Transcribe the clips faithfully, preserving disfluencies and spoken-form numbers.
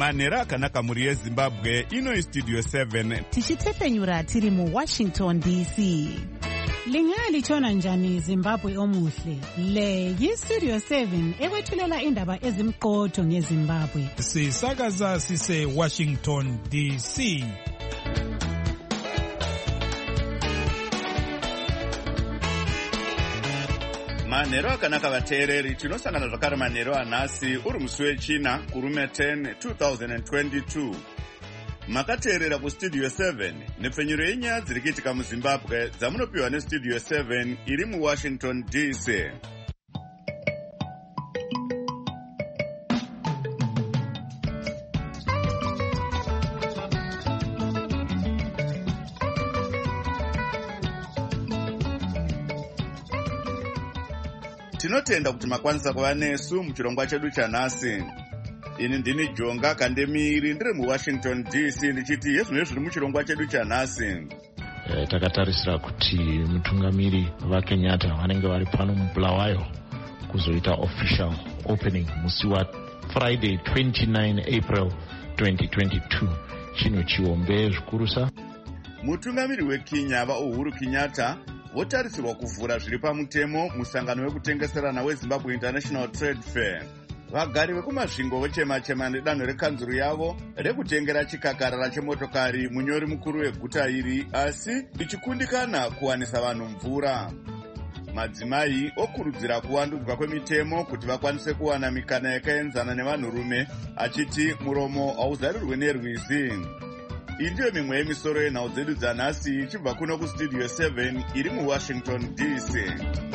manhero akanaka mhuri yezimbabwe. Ino istudio seven tichitsepenyura tiri muwashington D C. Lingalitshona njani Zimbabwe omuhle? Le yistudio seven ekwethulela indaba ezimqotho ngeZimbabwe. Sisakaza sise Washington D C. manhero akanaka vateereri, tinosangana zvakare manhero anhasi uri musi wechina kurume ten twenty twenty-two. Makateerera kustudio seven nepfenyuro yenyaya dziri kuitika muzimbabwe dzamunopiwa nestudio seven iri muwashington D C. Tinotenda kuti makwanisa kuva nesu muchirongwa chedu chanhasi. Ini ndini Jonga Kandemiri, ndiri muWashington D C, ndichiti yezvino zviri muchirongwa chedu chanhasi. E, takatarisira kuti mutungamiri vaKenyatta vanenge vari pano muBulawayo kuzoita official opening musi wa Friday twenty-nine April twenty twenty-two. Chino chiombe zvikurusa. Mutungamiri weKenya vaUhuru Kenyatta votarisirwa kuvhura zviri pamutemo musangano wekutengeserana weZimbabwe International Trade Fair. Vagari vekumazvingo vochema-chema nedanho rekanzuru yavo rekutengera chikakarara chemotokari munyori mukuru weguta iri, asi ichikundikana kuwanisa vanhu mvura. Madzimai okurudzira kuwandudzwa kwemitemo kuti vakwanise kuwana mikana yakaenzana nevanhurume, achiti muromo hauzarirwe nerwizi. Iyi ndiyo mimwe yemisoro yenhau dzedu dzanhasi ichibva kuno kustudio seven iri muWashington D C.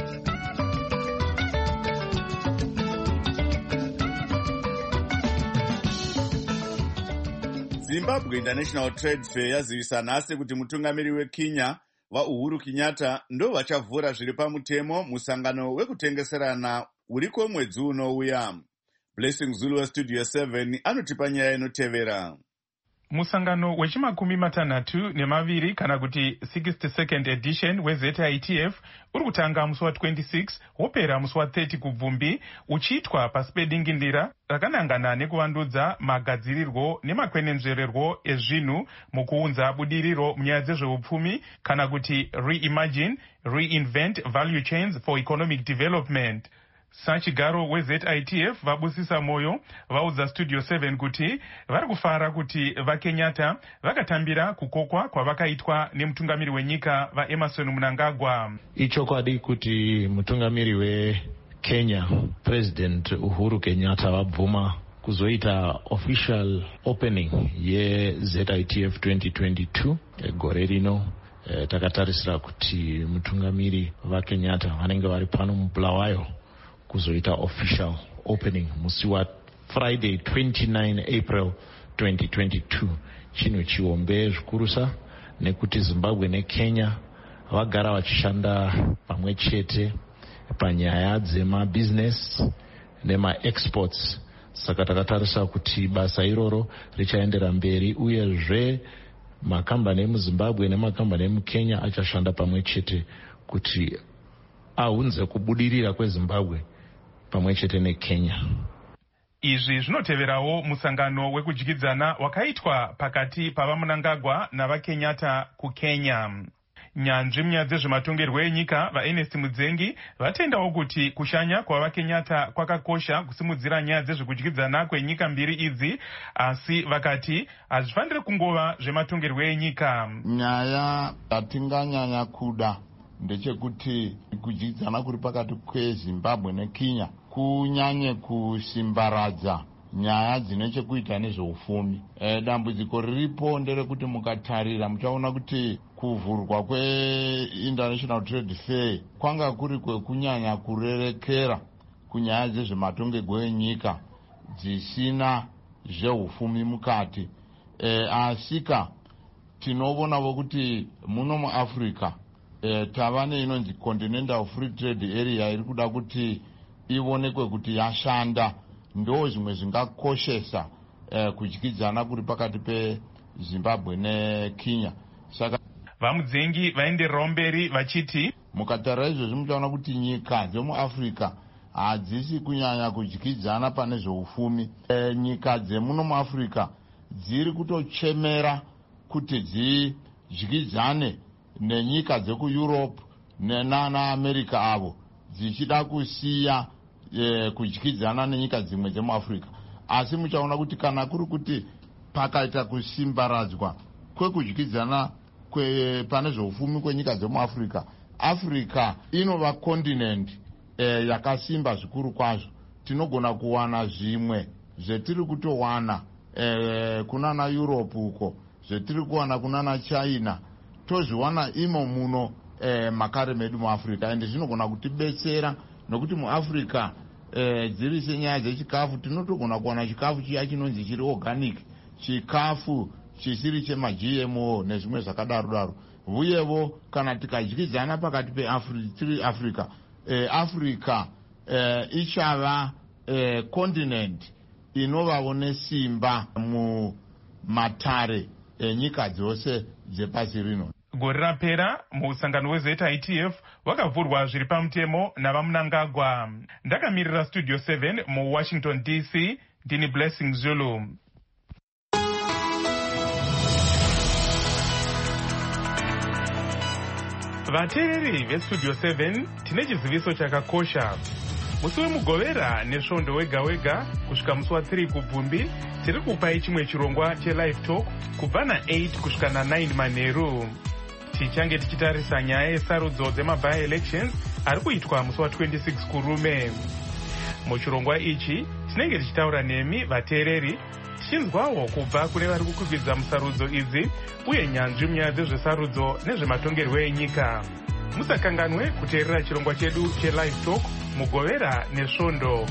Zimbabwe International Trade Fair yazivisa nhasi kuti mutungamiri weKenya vaUhuru Kenyatta ndo vachavhura zviri pamutemo musangano wekutengeserana uriko mwedzi unouya. Blessing Zulu westudio seven anotipa nyaya inotevera. Musangano wechimakumi matanhatu nemaviri kana kuti sixty-second edition weZ I T F uri kutanga musi wa twenty-six wopera musi wa thirty kubvumbi, uchiitwa pasi pedingindira rakanangana nekuvandudza magadzirirwo nemakwenenzvererwo ezvinhu mukuunza budiriro munyaya dzezveupfumi kana kuti reimagine, reinvent value chains for economic development. Sachigaro weZ I T F vabusisa moyo vaudza studio seven kuti vari kufara kuti vaKenyatta vakatambira kukokwa kwavakaitwa nemutungamiri wenyika vaEmerson Mnangagwa. Ichokwadi kuti mutungamiri weKenya President Uhuru Kenyatta vabvuma kuzoita official opening yeZ I T F twenty twenty-two gore rino. E, takatarisira kuti mutungamiri vaKenyatta vanenge vari pano muBulawayo kuzoita official opening musi wa Friday twenty-nine April twenty twenty-two. Chino chiombe zvikurusa nekuti Zimbabwe neKenya vagara vachishanda pamwe chete panyaya dzemabusiness nemaexports. Saka takatarisa kuti basa iroro richaendera mberi uyezve makambani emuZimbabwe nemakambani emuKenya achashanda pamwe chete kuti aunze kubudirira kweZimbabwe pamwe chete neKenya. Izvi zvinoteverawo musangano wekudyidzana wakaitwa pakati pavaMnangagwa navaKenyatta kuKenya. Nyanzvi munyaya dzezvematongerwo enyika vaErnest Mudzengi vatendawo kuti kushanya kwavaKenyatta kwakakosha kusimudzira nyaya dzezvekudyidzana kwenyika mbiri idzi, asi vakati hazvifaniri kungova zvematongerwo enyika. Nyaya yatinganyanya kuda ndechekuti kudyidzana kuri pakati kweZimbabwe neKenya kunyanye kusimbaradza nyaya dzine chekuita nezveupfumi. E, dambudziko riripo nderekuti mukatarira muchaona kuti kuvhurwa kweInternational Trade Fair kwanga kuri kwekunyanya kurerekera kunyaya dzezvematongerwo enyika dzisina zveupfumi mukati. E, asika tinoonavo kuti muno muAfrica E, tava neinonzi Continental Free Trade Area iri kuda kuti ionekwe kuti yashanda. Ndo zvimwe zvingakoshesa e, kudyidzana kuri pakati peZimbabwe neKenya. Saka vaMudzengi vaendererawo mberi vachiti mukatarira izvozvi muchaona kuti nyika dzemuAfrica hadzisi kunyanya kudyidzana pane zveufumi. E, nyika dzemuno muAfrica dziri kutochemera kuti dzidyidzane nenyika dzekuEurope nenana America avo dzichida kusiya e, kudyidzana nenyika dzimwe dzemuAfrica. Asi muchaona kuti kana kuri kuti pakaita kusimbaradzwa kwekudyidzana kwe pane zveufumi kwenyika dzemuAfrica, Africa inova continent e, yakasimba zvikuru kwazvo. Tinogona kuwana zvimwe zvetiri kutowana e, kunana Europe uko, zvetiri kuwana kunana China, tozviwana imo muno e, makare medu muAfrica. Ende zvinogona kutibetsera nokuti muAfrica e, dziri senyaya dzechikafu tinotogona kuwana chikafu chiya chinonzi chiri organic, chikafu chisiri chema G M O nezvimwe zvakadaro daro. Uyevo kana tikadyidzana pakati peAfrica Africa, e, Africa e, ichava e, continent inovawo nesimba mumatare enyika dzose dzepasi rino. Gore rapera musangano weZ I T F wakavhurwa zviri pamutemo navamunangagwa. Ndakamirira Studio seven muWashington D C, ndini Blessing Zulu. Vateereri veStudio seven tine chiziviso chakakosha. Musi wemugovera nesvondo wega wega kusvika musi wa3 kubvumbi tiri kupai chimwe chirongwa chelive talk kubva na8 kusvika na9 manheru. Tichange tichitarisa nyaya yesarudzo dzemaby elections ari kuitwa musi wa26 kurume. Muchirongwa ichi tinenge tichitaura nemi vateereri tichinzwawo kubva kune vari kukwikwidzwa musarudzo idzi uye nyanzvi munyaya dzezvesarudzo nezvematongerwo enyika. Musakanganwe kuteerera chirongwa chedu chelive talk mugovera nesvondo.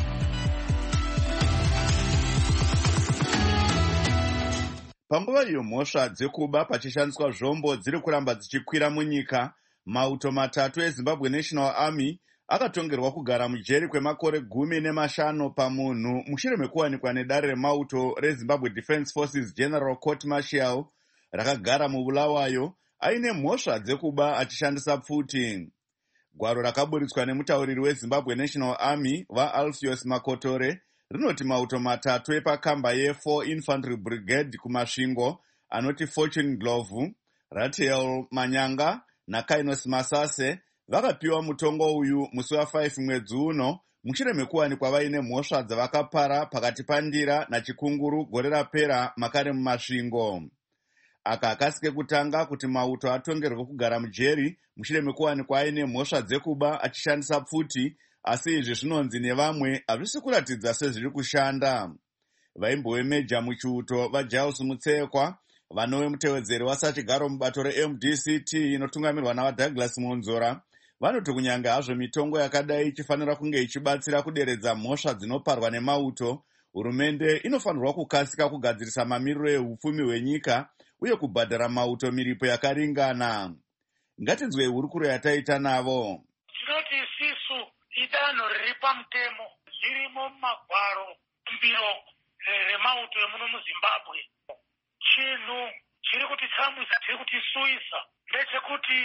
Panguva iyo mhosva dzekuba pachishandiswa zvombo dziri kuramba dzichikwira munyika, mauto matatu eZimbabwe National Army akatongerwa kugara mujeri kwemakore gumi nemashanu pamunhu mushure mekuwanikwa nedare remauto reZimbabwe Defence Forces General Court Martial rakagara muBulawayo aine mhosva dzekuba achishandisa pfuti. Gwaro rakaburitswa nemutauriri weZimbabwe National Army vaAlpheus Makotore rinoti mauto matatu epakamba ye4 Infantry Brigade kumasvingo anoti Fortune Glove, Ratiel Manyanga naKainos Masase vakapiwa mutongo uyu musi wa5 mwedzi uno mushure mekuwanikwa vaine mhosva dzavakapara pakati pandira naChikunguru gore rapera makare mumasvingo. Aka akasike kutanga kuti mauto atongerwe kugara mujeri mushure mekuwanikwa aine mhosva dzekuba achishandisa pfuti, asi izvi zvinonzi nevamwe hazvisi kuratidza sezviri kushanda. Vaimbowe meja muchiuto vaGiles Mutsekwa, vanove mutevedzeri wasachigaro mubato reM D C T inotungamirwa navaDouglas Monzora, vanoti kunyange hazvo mitongo yakadai ichifanira kunge ichibatsira kuderedza mhosva dzinoparwa nemauto, hurumende inofanirwa kukasika kugadzirisa mamiriro ehupfumi hwenyika uye kubhadhara mauto miripo yakaringana. Ngatinzwe hurukuro yataita navo. Tinoti isisu idanho riri pamutemo zvirimo mumagwaro mbiro remauto emuno muZimbabwe. Chinhu chiri kutitsamwisa, chiri kutisuisa ndechekuti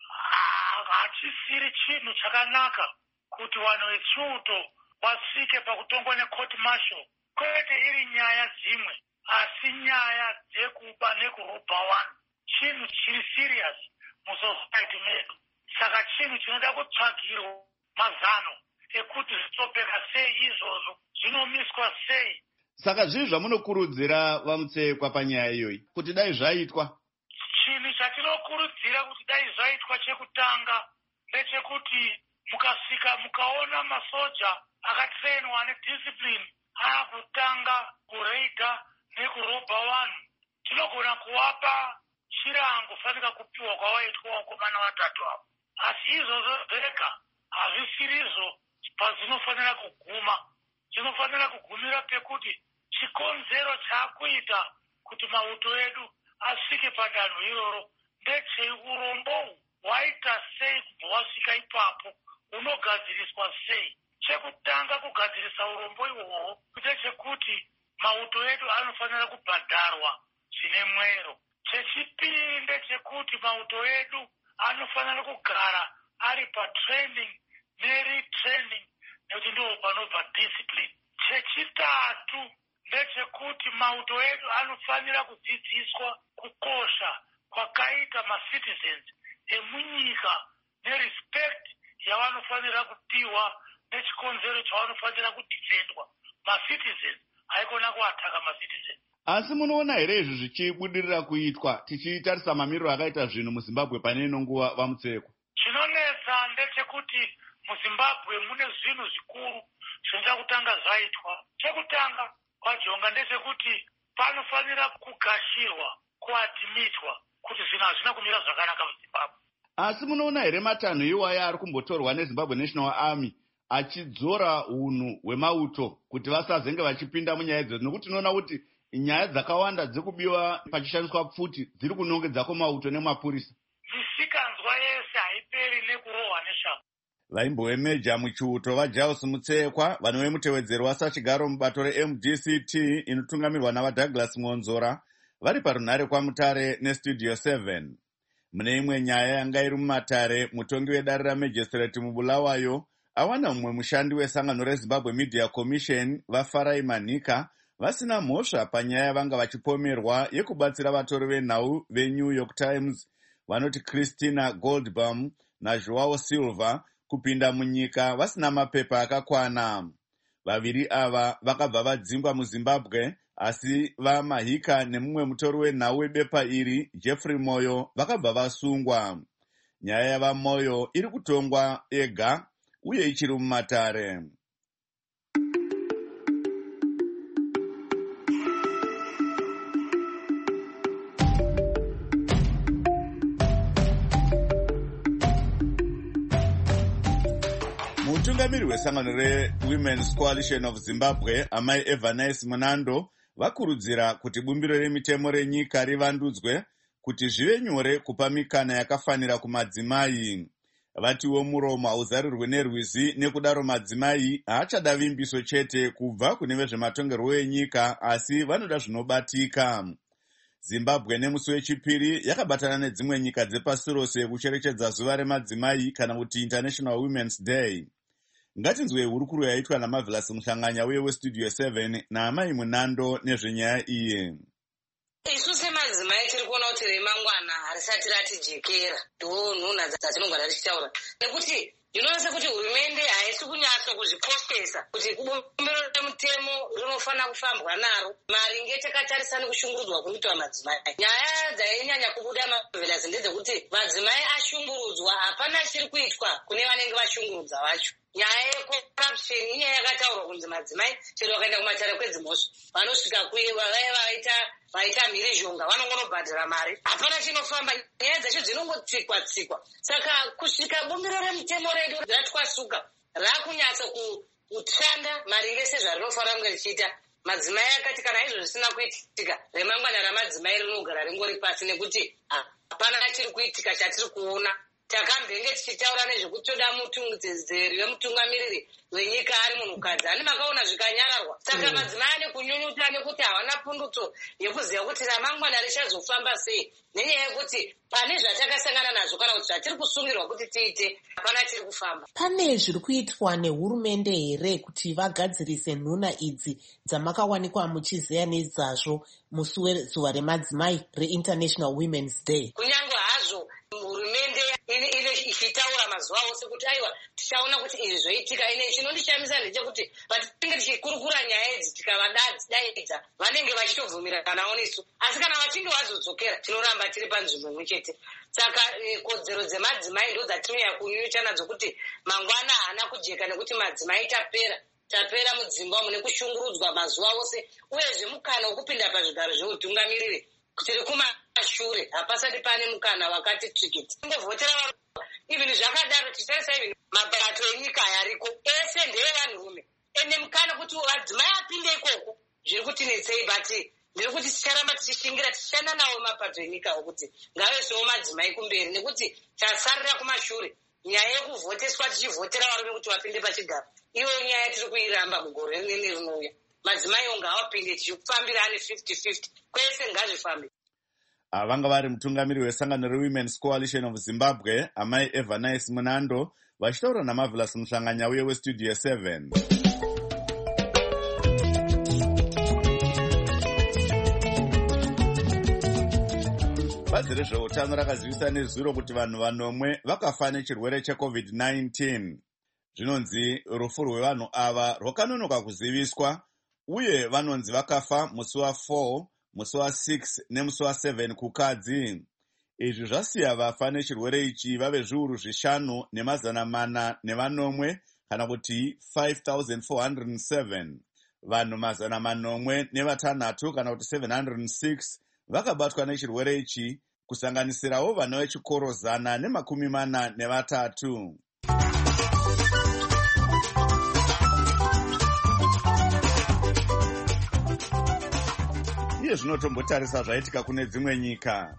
hachisiri chinhu chakanaka kuti vanhu vechiuto vasvike pakutongwa necourt martial, kwete iri nyaya dzimwe asi nyaya dzekuba nekurobha vanhu. Chinhu chiri serious musociety medu, saka chinhu chinoda kutsvagirwa mazano ekuti zvitopeka sei izvozvo, zvinomiswa sei. Saka zvii zvamunokurudzira vaMutsekwa panyaya iyoyi kuti dai zvaitwa? Chinhu chatinokurudzira kuti dai zvaitwa chekutanga ndechekuti mukasvika mukaona masoja akatrainwa nediscipline akutanga kureidha nekurobha vanhu, tinogona kuvapa chirango fanika kupiwa kwavaitwa vakomana vatatu avo. Asi izvozvo zvega hazvisirizvo pazvinofanira kuguma. Zvinofanira kugumira pekuti chikonzero chakuita kuti mauto edu asvike padanho iroro ndechei, urombo hwaita sei kubva wasvika ipapo, unogadziriswa sei. Chekutanga kugadzirisa urombo ihwohwo ndechekuti mauto edu anofanira kubhadharwa zvine mwero. Chechipiri ndechekuti mauto edu anofanira kugara ari patraining neretraining nekuti ndo panobva discipline. Chechitatu ndechekuti mauto edu anofanira kudzidziswa kukosha kwakaita macitizens emunyika nerespect yavanofanira kupiwa nechikonzero chavanofanira kudefendwa. Macitizens haikona kuataka macitizens. Asi munoona here izvi zvichibudirira kuitwa tichitarisa mamiriro akaita zvinhu muZimbabwe pane ino nguva vamutsekwa? Chinonetsa ndechekuti muZimbabwe mune zvinhu zvikuru zvinoda kutanga zvaitwa. Chekutanga kwajonga ndechekuti panofanira kugashirwa, kuadhimitwa kuti zvinhu hazvina kumira zvakanaka muZimbabwe. Asi munoona here matanho iwaya ari kumbotorwa neZimbabwe National Army achidzora unhu hwemauto kuti vasazenge vachipinda munyaya idzodzo, nokuti tinoona kuti nyaya dzakawanda dzekubiwa pachishandiswa pfuti dziri kunongedzako mauto nemapurisa. Misikanzwa yese haiperi nekurohwa neshango. Vaimbowemeja muchiuto vaJaus Mutsekwa, vanove mutevedzeri wasachigaro mubato reM D C T inotungamirwa navaDouglas Mwonzora, vari parunhare kwaMutare neStudio seven. Mune imwe nyaya yanga iri mumatare, mutongi wedare raMagistrate muBulawayo awana mumwe mushandi wesangano reZimbabwe Media Commission vaFarai Manika vasina mhosva panyaya yavanga vachipomerwa yekubatsira vatori venhau veNew York Times vanoti Christina Goldbaum naJoao Silva kupinda munyika vasina mapepa akakwana. Vaviri ava vakabva vadzingwa muZimbabwe, asi vaMahika nemumwe mutori wenhau webepa iri Jeffrey Moyo vakabva vasungwa. Nyaya yavaMoyo iri kutongwa ega uye ichiri mumatare. Mutungamiri wesangano reWomen's Coalition of Zimbabwe, Amai Evanice Munando, vakurudzira kuti bumbiro remitemo renyika rivandudzwe kuti zvive nyore kupa mikana yakafanira kumadzimai. Vatiwo muromo hauzarirwe nerwizi, nekudaro madzimai haachada vimbiso chete kubva kune vezvematongerwo enyika, asi vanoda zvinobatika. Zimbabwe nemusi wechipiri yakabatana nedzimwe nyika dzepasi rose kucherechedza zuva remadzimai kana kuti International Women's Day. Ngatinzwe hurukuro yaitwa naMarvelous Muhlanganya uye weStudio seven naAmai Munando nezvenyaya iyi. Isu semadzimai tiri kuona kuti remangwana harisati ratijekera, ndo nhuna dzatinongwana tichitaura, nekuti ndinoona kuti hurumende haisi kunyatsa kuzvikoshesa kuti bumbiro remutemo rinofana kufambwa naro maringe takatarisana kushungurudzwa kunoitwa madzimai. Nyaya dzainyanya kubuda Marvelous ndedzekuti madzimai ashungurudzwa, hapana chiri kuitwa kune vanenge vashungurudza vacho. Nyaya yecorruption inyaya yakataurwa kunzi madzimai chero vakaenda kumatare kwedzimhosva vanosvika kuiva vaya vaita vaita mhirizhonga vanongonobhadhara mari, hapana chinofamba, nyaya dzacho dzinongotsikwa tsikwa. Saka kusvika bumbiro remutemo redu ratwasuka rakunyatsa kushanda maringe sezvarinofanira kunge richiita, madzimai akati kana izvo zvisina kuitika remangwana ramadzimai rinogara ringori pasi, nekuti hapana chiri kuitika chatiri kuona. Takambenge tichitaura nezvekuti toda mutungidzeri wemutungamiriri wenyika ari munhukadzi, ani makaona zvikanyararwa. Saka madzimai ane kunyunyuta nekuti havana pundutso yekuziva kuti ramangwana richazofamba sei, nenyaya yekuti pane zvatakasangana nazvo kana kuti zvatiri kusungirwa kuti tiite hapana chiri kufamba. Pane zviri kuitwa nehurumende here kuti vagadzirise nhuna idzi dzamakawanikwa muchizeya nezvazvo musi wezuva remadzimai reInternational Women's Day? Kunyange hazvo hurumende ichitaura mazuva ose kuti aiwa tichaona kuti izvi zvoitika, ine chinondishamisa ndechekuti patinenge tichikurukura nyaya idzi tikavadaidza vanenge vachitobvumira nawo nesu, asi kana vachinge vazodzokera tinoramba tiri panzvimbo imwe chete. Saka kodzero dzemadzimai ndo dzatinoya kunyunyuta nadzo kuti mangwana haana kujeka, nekuti madzimai tapera tapera mudzimba mune kushungurudzwa mazuva ose, uyezve mukana wokupinda pazvigaro zveutungamiriri tiri kumashure, hapasati pane mukana wakati tsikiti ngovhotera vanhu. Even zvakadaro tichitarisa even mabato enyika yariko ese ndeevanhurume, ene mukana kuti vadzimai apinde ikoko zviri kutinetsei, but ndiri kuti ticharamba tichishingira tichishanda nawo mapato enyika okuti ngavesewo madzimai kumberi, nekuti tasarira kumashure. Nyaya yekuvhoteswa tichivhotera varume kuti vapinde pachigaro, iyo nyaya tiri kuiramba mugore rinenge rinouya. Madzimai onga avapinde tichifambira ane fifty fifty, kwese ngazvifambe. Vanga vari mutungamiri wesangano reWomen's Coalition of Zimbabwe, Amai Evanice Munando, vachitaura naMarvelous Musanganyauye westudio seven. Bazi rezveutano rakazivisa nezuro kuti vanhu vanomwe vakafa nechirwere checovid nineteen. Zvinonzi rufu rwevanhu ava rwakanonoka kuziviswa, uye vanonzi vakafa musi wa4, musi wa6 nemusi wa7 kukadzi. Izvi zvasiya vafa nechirwere ichi vave zviuru zvishanu nemazana mana nevanomwe, kana kuti five thousand four hundred seven. Vanhu mazana manomwe nevatanhatu kana kuti seven hundred six vakabatwa nechirwere ichi, kusanganisirawo vana vechikoro zana nemakumi mana nevatatu. Iye zvinotombotarisa zvaitika kune dzimwe nyika.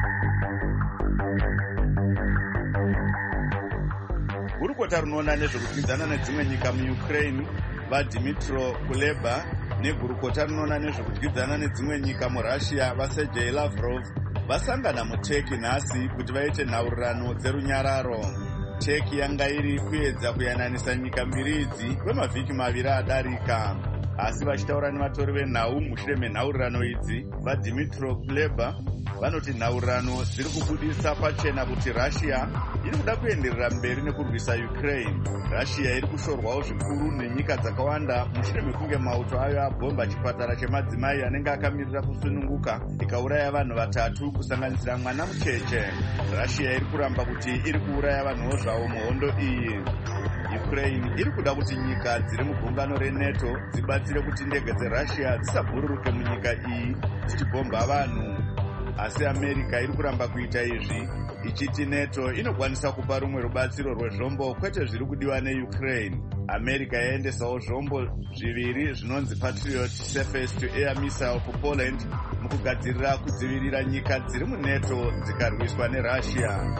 Gurukota runoona nezvekudyidzana nedzimwe nyika muUkraine vaDmytro Kuleba negurukota runoona nezvekudyidzana nedzimwe nyika muRussia vaSergei Lavrov vasangana muTurkey nhasi kuti vaite nhaurirano dzerunyararo. Turkey yanga iri kuedza kuyananisa nyika mbiri idzi kwemavhiki maviri adarika. Asi vachitaura nevatori venhau mushure menhaurirano idzi, vaDmytro Kuleba vanoti nhaurirano dziri kubudisa pachena kuti Russia iri kuda kuenderera mberi nekurwisa Ukraine. Russia iri kushorwawo zvikuru nenyika dzakawanda mushure mekunge mauto ayo abhomba chipatara chemadzimai anenge akamirira kusununguka ikauraya vanhu vatatu kusanganisira mwana mucheche. Russia iri kuramba kuti iri kuuraya vanhuwo zvavo muhondo iyi. Ukraine iri kuda kuti nyika dziri mugungano reNATO dzibatsire kuti ndege dzeRussia dzisabhururuke munyika iyi dzichibhomba vanhu. Asi America iri kuramba kuita izvi, ichiti NATO inokwanisa kupa rumwe rubatsiro rwezvombo kwete zviri kudiwa neUkraine. America yaendesawo zvombo zviviri zvinonzi Patriot Surface to Air Missile kuPoland mukugadzirira kudzivirira nyika dziri muNATO dzikarwiswa neRussia.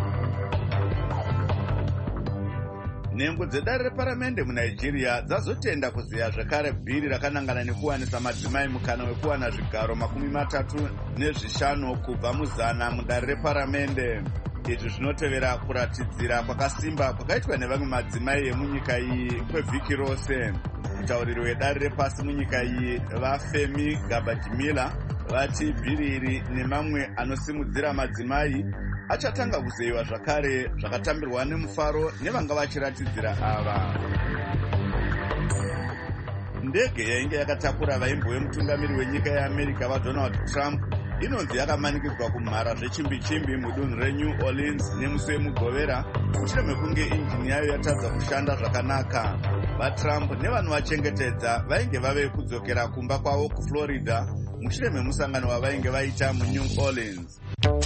Nhengo dzedare reparamende muNigeria dzazotenda kuziya zvakare bhiri rakanangana nekuwanisa madzimai mukana wekuwana zvigaro makumi matatu nezvishanu kubva muzana mudare reparamende. Izvi zvinotevera kuratidzira kwakasimba kwakaitwa nevamwe madzimai emunyika iyi kwevhiki rose. Mutauriri wedare repasi munyika iyi vaFemi Gabadimila vati bhiri iri nemamwe anosimudzira madzimai achatanga kuzeyiwa zvakare zvakatambirwa nemufaro nevanga vachiratidzira ava. Ndege yainge yakatakura vaimbo vemutungamiri wenyika yeAmerica vaDonald Trump inonzi yakamanikidzwa kumhara zvechimbi-chimbi mudunhu reNew Orleans nemusi wemugovera mushure mekunge injini yayo yatadza kushanda zvakanaka. VaTrump nevanovachengetedza vainge vave kudzokera kumba kwavo kuFlorida mushure memusangano wavainge vaita muNew Orleans.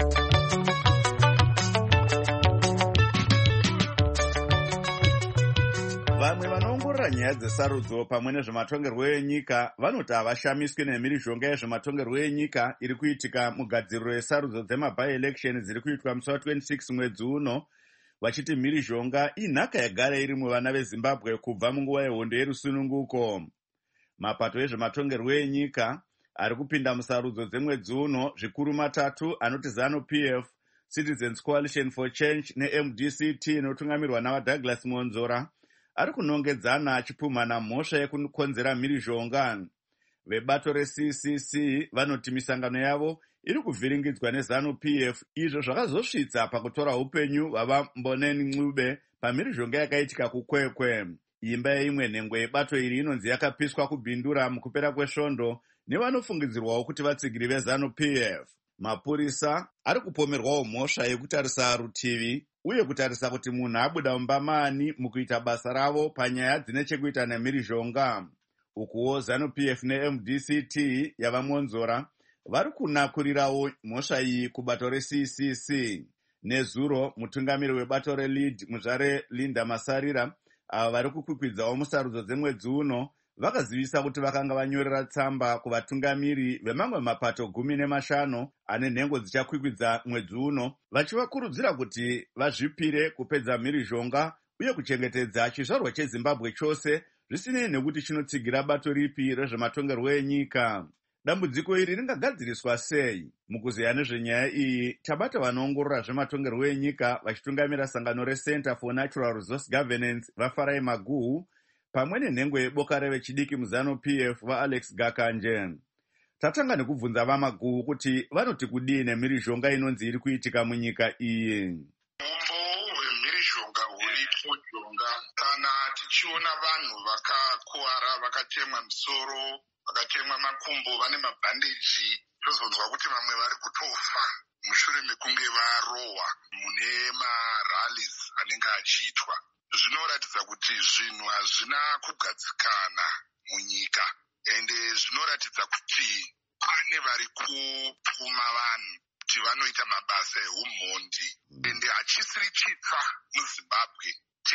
Vamwe vanoongorora nyaya dzesarudzo pamwe nezvematongerwo enyika vanoti havashamiswi nemhirizhonga yezvematongerwo enyika iri kuitika mugadziriro yesarudzo dzemabi-election dziri kuitwa musi wa26 mwedzi uno, vachiti mhirizhonga inhaka yagara iri muvana veZimbabwe kubva munguva yehondo yerusununguko. Mapato ezvematongerwo enyika ari kupinda musarudzo dzemwedzi uno zvikuru matatu anoti ZANU-P F, Citizens Coalition for Change neM D C T inotungamirwa navaDouglas Monzora ari kunongedzana achipumhana mhosva yekukonzera mhirizhonga. Vebato reC C C vanoti misangano yavo iri kuvhiringidzwa neZANU-P F, izvo zvakazosvitsa pakutora upenyu hwavaMboneni Ncube pamhirizhonga yakaitika kuKwekwe. Imba yeimwe nhengo yebato iri inonzi yakapiswa kubhindura mukupera kwesvondo nevanofungidzirwawo kuti vatsigiri veZANU-P F. Mapurisa ari kupomerwawo mhosva yekutarisa rutivi uye kutarisa kuti munhu abuda mumba maani mukuita basa ravo panyaya dzine chekuita nemhirizhonga. Ukuwo ZANU-P F neM D C T yavaMonzora vari kunakurirawo mhosva iyi kubato reC C C. Nezuro mutungamiri webato reLead muzvare Linda Masarira ava vari kukwikwidzwawo musarudzo dzemwedzi uno vakazivisa kuti vakanga vanyorera tsamba kuvatungamiri vemamwe mapato gumi nemashanu ane nhengo dzichakwikwidza mwedzi uno, vachivakurudzira kuti vazvipire kupedza mhirizhonga uye kuchengetedza chizvarwa cheZimbabwe chose zvisinei nekuti chinotsigira bato ripi rezvematongerwo enyika. dambudziko iri ringagadziriswa sei? Mukuziya nezvenyaya iyi tabata vanoongorora zvematongerwo enyika vachitungamira sangano reCenter for Natural Resource Governance vaFarai Maguhu pamwe nenhengo yeboka revechidiki muzano P F vaAlex Gakanje. Tatanga nekubvunza vaMaguhu kuti vanoti kudii nemhirizhonga inonzi iri kuitika munyika iyi. Kana tichiona vanhu vakakuwara, vakatemwa misoro, vakatemwa makumbo, vane mabhandeji, tozonzwa kuti vamwe vari kutofa mushure mekunge varohwa mune marallies anenge achiitwa. Zvinoratidza kuti zvinhu hazvina kugadzikana munyika, ende zvinoratidza kuti pane vari kupfuma vanhu kuti vanoita mabasa eumhondi, ende hachisiri chitsva muZimbabwe.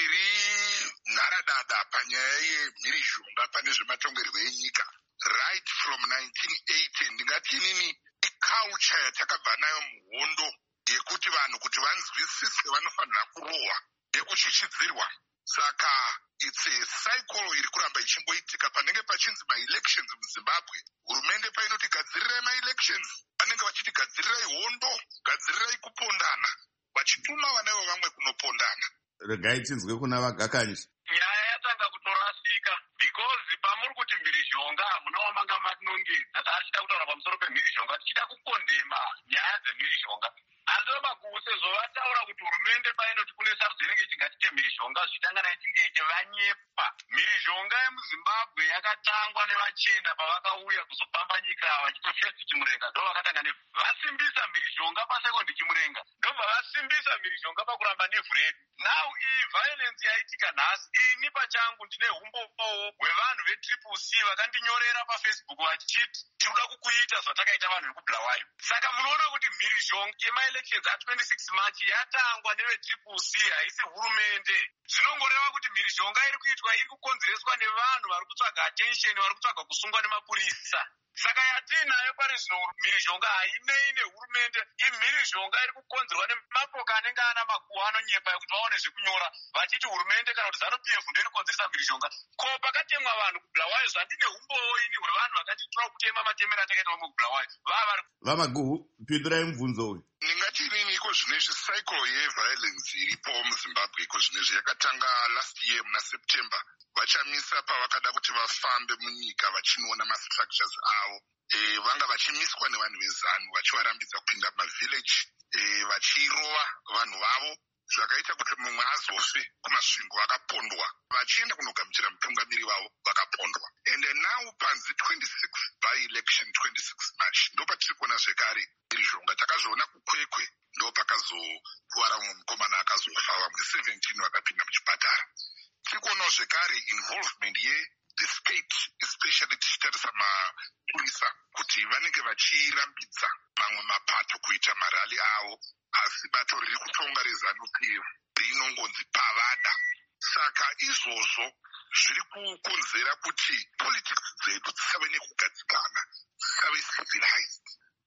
Tiri nharadada panyaya yemhirizhonga pane zvematongerwo enyika. Right from nineteen eighty, ndingati inini iculture yatakabva nayo muhondo yekuti vanhu kuti vanzwisise vanofanira kurohwa, yekuchichidzirwa. Saka it's a cycle iri kuramba ichingoitika panenge pachinzi ma-elections muZimbabwe. Hurumende painoti gadzirirai ma-elections, vanenge vachitigadzirirai hondo, gadzirirai kupondana, vachituma vana vevamwe kunopondana. Regai tinzwe kuna vaGakanje. Nyaya yatanga kutorasika because pamuri kuti mhirizhonga hamuna wamanga matinongedza. Taachida kutaura pamusoro pemhirizhonga, tichida kukondema nyaya dzemhirizhonga. Asi vaMaguhu sezvo vataura kuti hurumende painoti kune sarudzo inenge ichingatite mhirizhonga zvichitangana ichinge ichivanyepa. Mhirizhonga yemuZimbabwe yakatangwa nevachena pavakauya kuzopamba nyika vachitofesi chimurenga. Ndo vakatanga nevhu. Vasimbisa mhirizhonga pasekondi chimurenga. Ndobva vasimbisa mhirizhonga pakuramba nevhu redu. Now iyi violence yaitika nhasi, ini pachangu ndine umbowo hwevanhu vetriple C vakandinyorera paFacebook vachiti tinoda kukuita zvatakaita vanhu vekubulawayo. Saka munoona kuti mhirizhonga yema-elections a26 March yatangwa nevetriple C, haisi hurumende. Zvinongoreva kuti mhirizhonga iri kuitwa iri kukonzereswa nevanhu vari kutsvaga attention, vari kutsvaga kusungwa nemapurisa. Saka yatinayo pari zvino mhirizhonga hainei nehurumende. Imhirizhonga iri kukonzerwa nemapoka anenge ana Maguhu anonyepa ekuti vaone zvekunyora vachiti hurumende kana kuti ZANU-P F ndo inokonzeresa mhirizhonga. Ko pakatemwa vanhu kubulawayo, zvandine umbowo ini hwevanhu vakatitora kutema matemero atakaita vamwe kubulawayo. Vava vaMaguhu, pindurai mubvunzo uyu. Ndingati inini iko zvinezvi cycle yeviolence iripo muZimbabwe iko zvinezvi yakatanga last year muna September. Vachamisa pavakada kuti vafambe munyika vachinoona mastructures avo. E, vanga vachimiswa nevanhu vezanu vachivarambidza kupinda mavillage, e, vachirova vanhu vavo zvakaita kuti mumwe azofe kumasvingo vakapondwa, vachienda kunogamuchira mutungamiri vavo vakapondwa. And now panzi twenty-six by election twenty-six March ndo patiri kuona zvekare mhirizhonga. Takazviona kukwekwe ndo pakazokuwara mumwe mukomana akazofa, vamwe seventeen vakapinda muchipatara. Tiri kuonawo zvekare involvement ye the state, especially tichitarisa mapurisa kuti vanenge vachirambidza mamwe mapato kuita marali avo, asi bato riri kutonga reZANU-P F rinongonzi pavada. Saka izvozvo zviri kukonzera kuti politics dzedu dzisave nekugadzikana, dzisave civilized.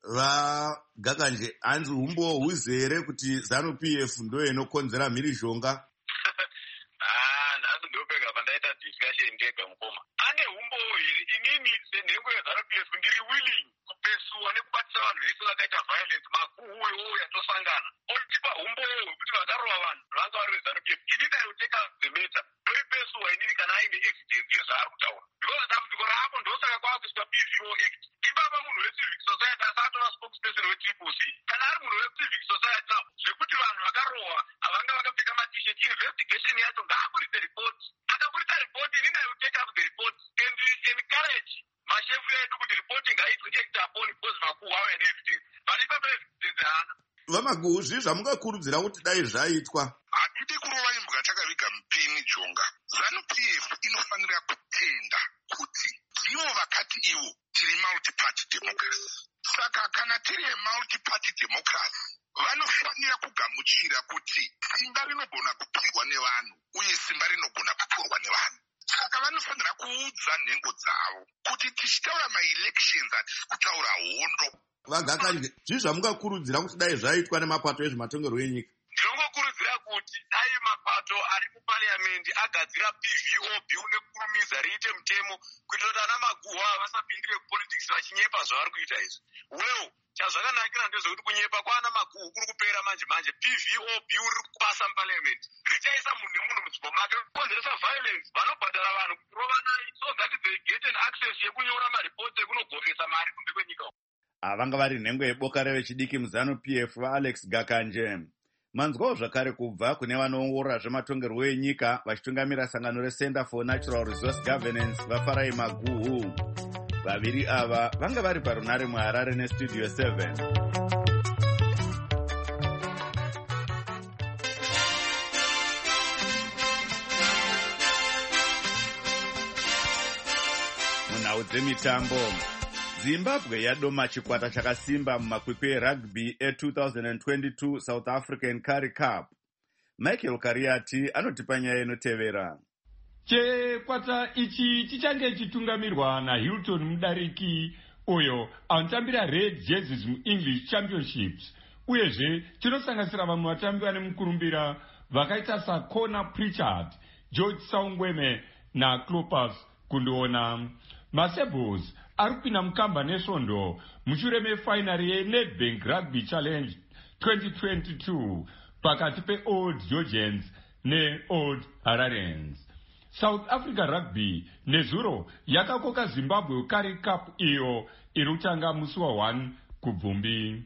VaGakanje, hanzi umbowo huzere kuti ZANU-P F ndo inokonzera mhirizhonga? Discussion ndega mukoma. Ane umbowo iri, inini senhengo yeZANU-P F ndiri willing kupesuwa nekubatisa vanhu vese vakaita violence. Maguhu iwowo yatosangana otipa umbowo hwekuti vakarova vanhu vanga vari veZANU-P F. Inini I will take up the matter, ndoipesuwa inini kana aine evidence yezvaari kutaura. Because dambudziko rapo ndosaka kwakuiswa P V O Act. Ipapa munhu weCivic Society asatova spokesperson wetriple C. Kana ari munhu weCivic Society now, zvekuti vanhu vakarohwa avanga vakapfeka maT-shirt, investigation yacho ngaaburitse report. Akaburitsa report, inini I will take up the report and encourage mashefu edu kuti reporting ngaitwe act upon because Maguhu ave neevidence. But ipapa evidence haana. VaMaguhu, zvii zvamungakurudzira kuti dai zvaitwa? Hatidi kurova imbwa takaviga mupini jonga. ZANU-P F inofanira kutenda kuti ivo vakati ivo tiri multi-party democracy. Saka kana tiri multi-party democracy, vanofanira kugamuchira kuti simba rinogona kupirwa nevanhu uye simba rinogona kutorwa nevanhu. Saka vanofanira kuudza nhengo dzavo kuti tichitaura ma-elections hatisi kutaura hondo. VaGakanje, zvii zvamungakurudzira kuti dai zvaitwa nemapato ezvematongerwo enyika? Ndinongokurudzira kuti dai mapato ari kupariamende parliament agadzira P V O bill nekukurumidza riite mutemo kuitira kuti ana maguhwa vasapindire politics vachinyepa zvavari kuita izvi. Well, chazvakanakira ndezvekuti kunyepa kwana maguhu kuri kupera manje manje. P V O bill riri kupasa muparliament richaisa munhu nemunhu mudzimba make kukonzeresa violence, vanobhadhara vanhu kurova naye, so that they get an access yekunyora maripoti ekunogofesa mari kunze kwenyika. Avanga vari nhengo yeboka revechidiki muzanu P F vaAlex Gakanje. Manzwawo zvakare kubva kune vanoongorora zvematongerwo enyika vachitungamira sangano reCenter for Natural Resource Governance vaFarai Maguhu. Vaviri ava vanga vari parunare muHarare neStudio seven. Munhau dzemitambo, Zimbabwe yadoma chikwata chakasimba mumakwikwi erugby e-twenty twenty-two South African Currie Cup. Michael Kariati anotipa nyaya inotevera. Chikwata ichi chichange chitungamirwa naHilton Mudariki uyo anotambira Red Jerseys muEnglish Championships. Uyezve chinosanganisira vamwe vatambi vane mukurumbira vakaita saKona Pritchard, George Saungweme naClopas kundoona. Masebos ari kupinda mukamba nesvondo mushure mefainari yeNedbank Rugby Challenge twenty twenty-two pakati peOld Georgians neOld Hararians. South Africa Rugby nezuro yakakoka Zimbabwe Currie Cup iyo iri kutanga musi wa one kubvumbi.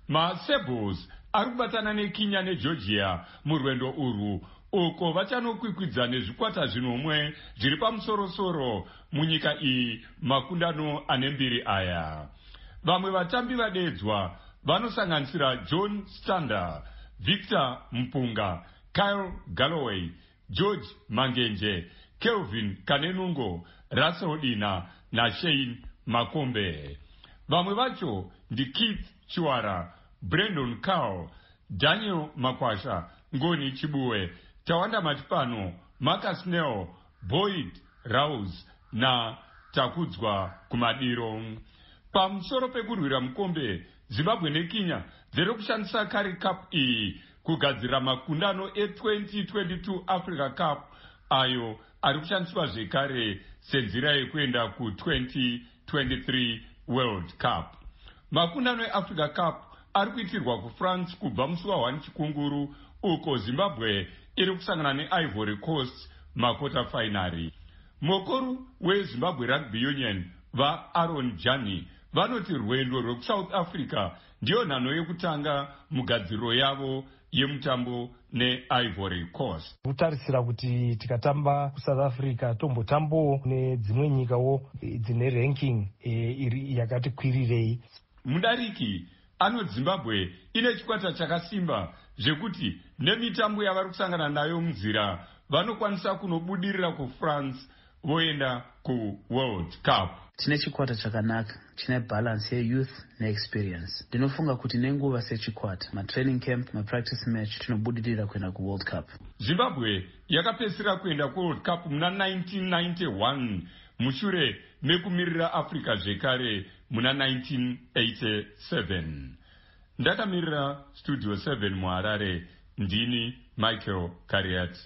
Masebos ari kubatana neKenya neGeorgia murwendo urwu uko vachanokwikwidza nezvikwata zvinomwe zviri pamusorosoro munyika iyi makundano ane mbiri aya. Vamwe vatambi vadedzwa vanosanganisira John Stander, Victor Mpunga, Kyle Galloway, George Mangenje, Kelvin Kanenungo, Russell Dina naShane Makombe. Vamwe vacho ndi Keith Chiwara, Brandon Carl, Daniel Makwasha, Ngoni Chibuwe, Tawanda Matipano, Marcus Neo, Boyd Rouse na Takudzwa Kumadiro. Pamusoro pekurwira mukombe, Zimbabwe neKenya dziri kushandisa Currie Cup iyi kugadzira makundano e-twenty twenty-two Africa Cup ayo ari kushandiswa zvekare senzira yekuenda ku-twenty twenty-three World Cup. Makundano eAfrica Cup ari kuitirwa kuFrance kubva musi wa one chikunguru uko Zimbabwe iri kusangana neIvory Coast makota finari. Mukuru weZimbabwe Rugby Union vaAaron Jani vanoti rwendo rwekusouth Africa ndiyo nhano yekutanga mugadziro yavo yemutambo neIvory Coast. Kutarisira kuti tikatamba kuSouth Africa tombotambo nedzimwe nyikawo dzine ranking iri yakati kwirirei. Mudariki ano Zimbabwe ine chikwata chakasimba zvekuti nemitambo yavari kusangana nayo munzira vanokwanisa kunobudirira kuFrance voenda kuWorld Cup. Tine chikwata chakanaka, chine balance yeyouth neexperience. Ndinofunga kuti nenguva sechikwata, matraining camp, mapractice match tinobudirira kuenda kuWorld Cup. Zimbabwe yakapedzisira kuenda kuWorld Cup muna nineteen ninety-one mushure mekumirira Africa zvekare muna nineteen eighty-seven. Ndakamirira Studio seven muHarare, ndini Michael Kariati.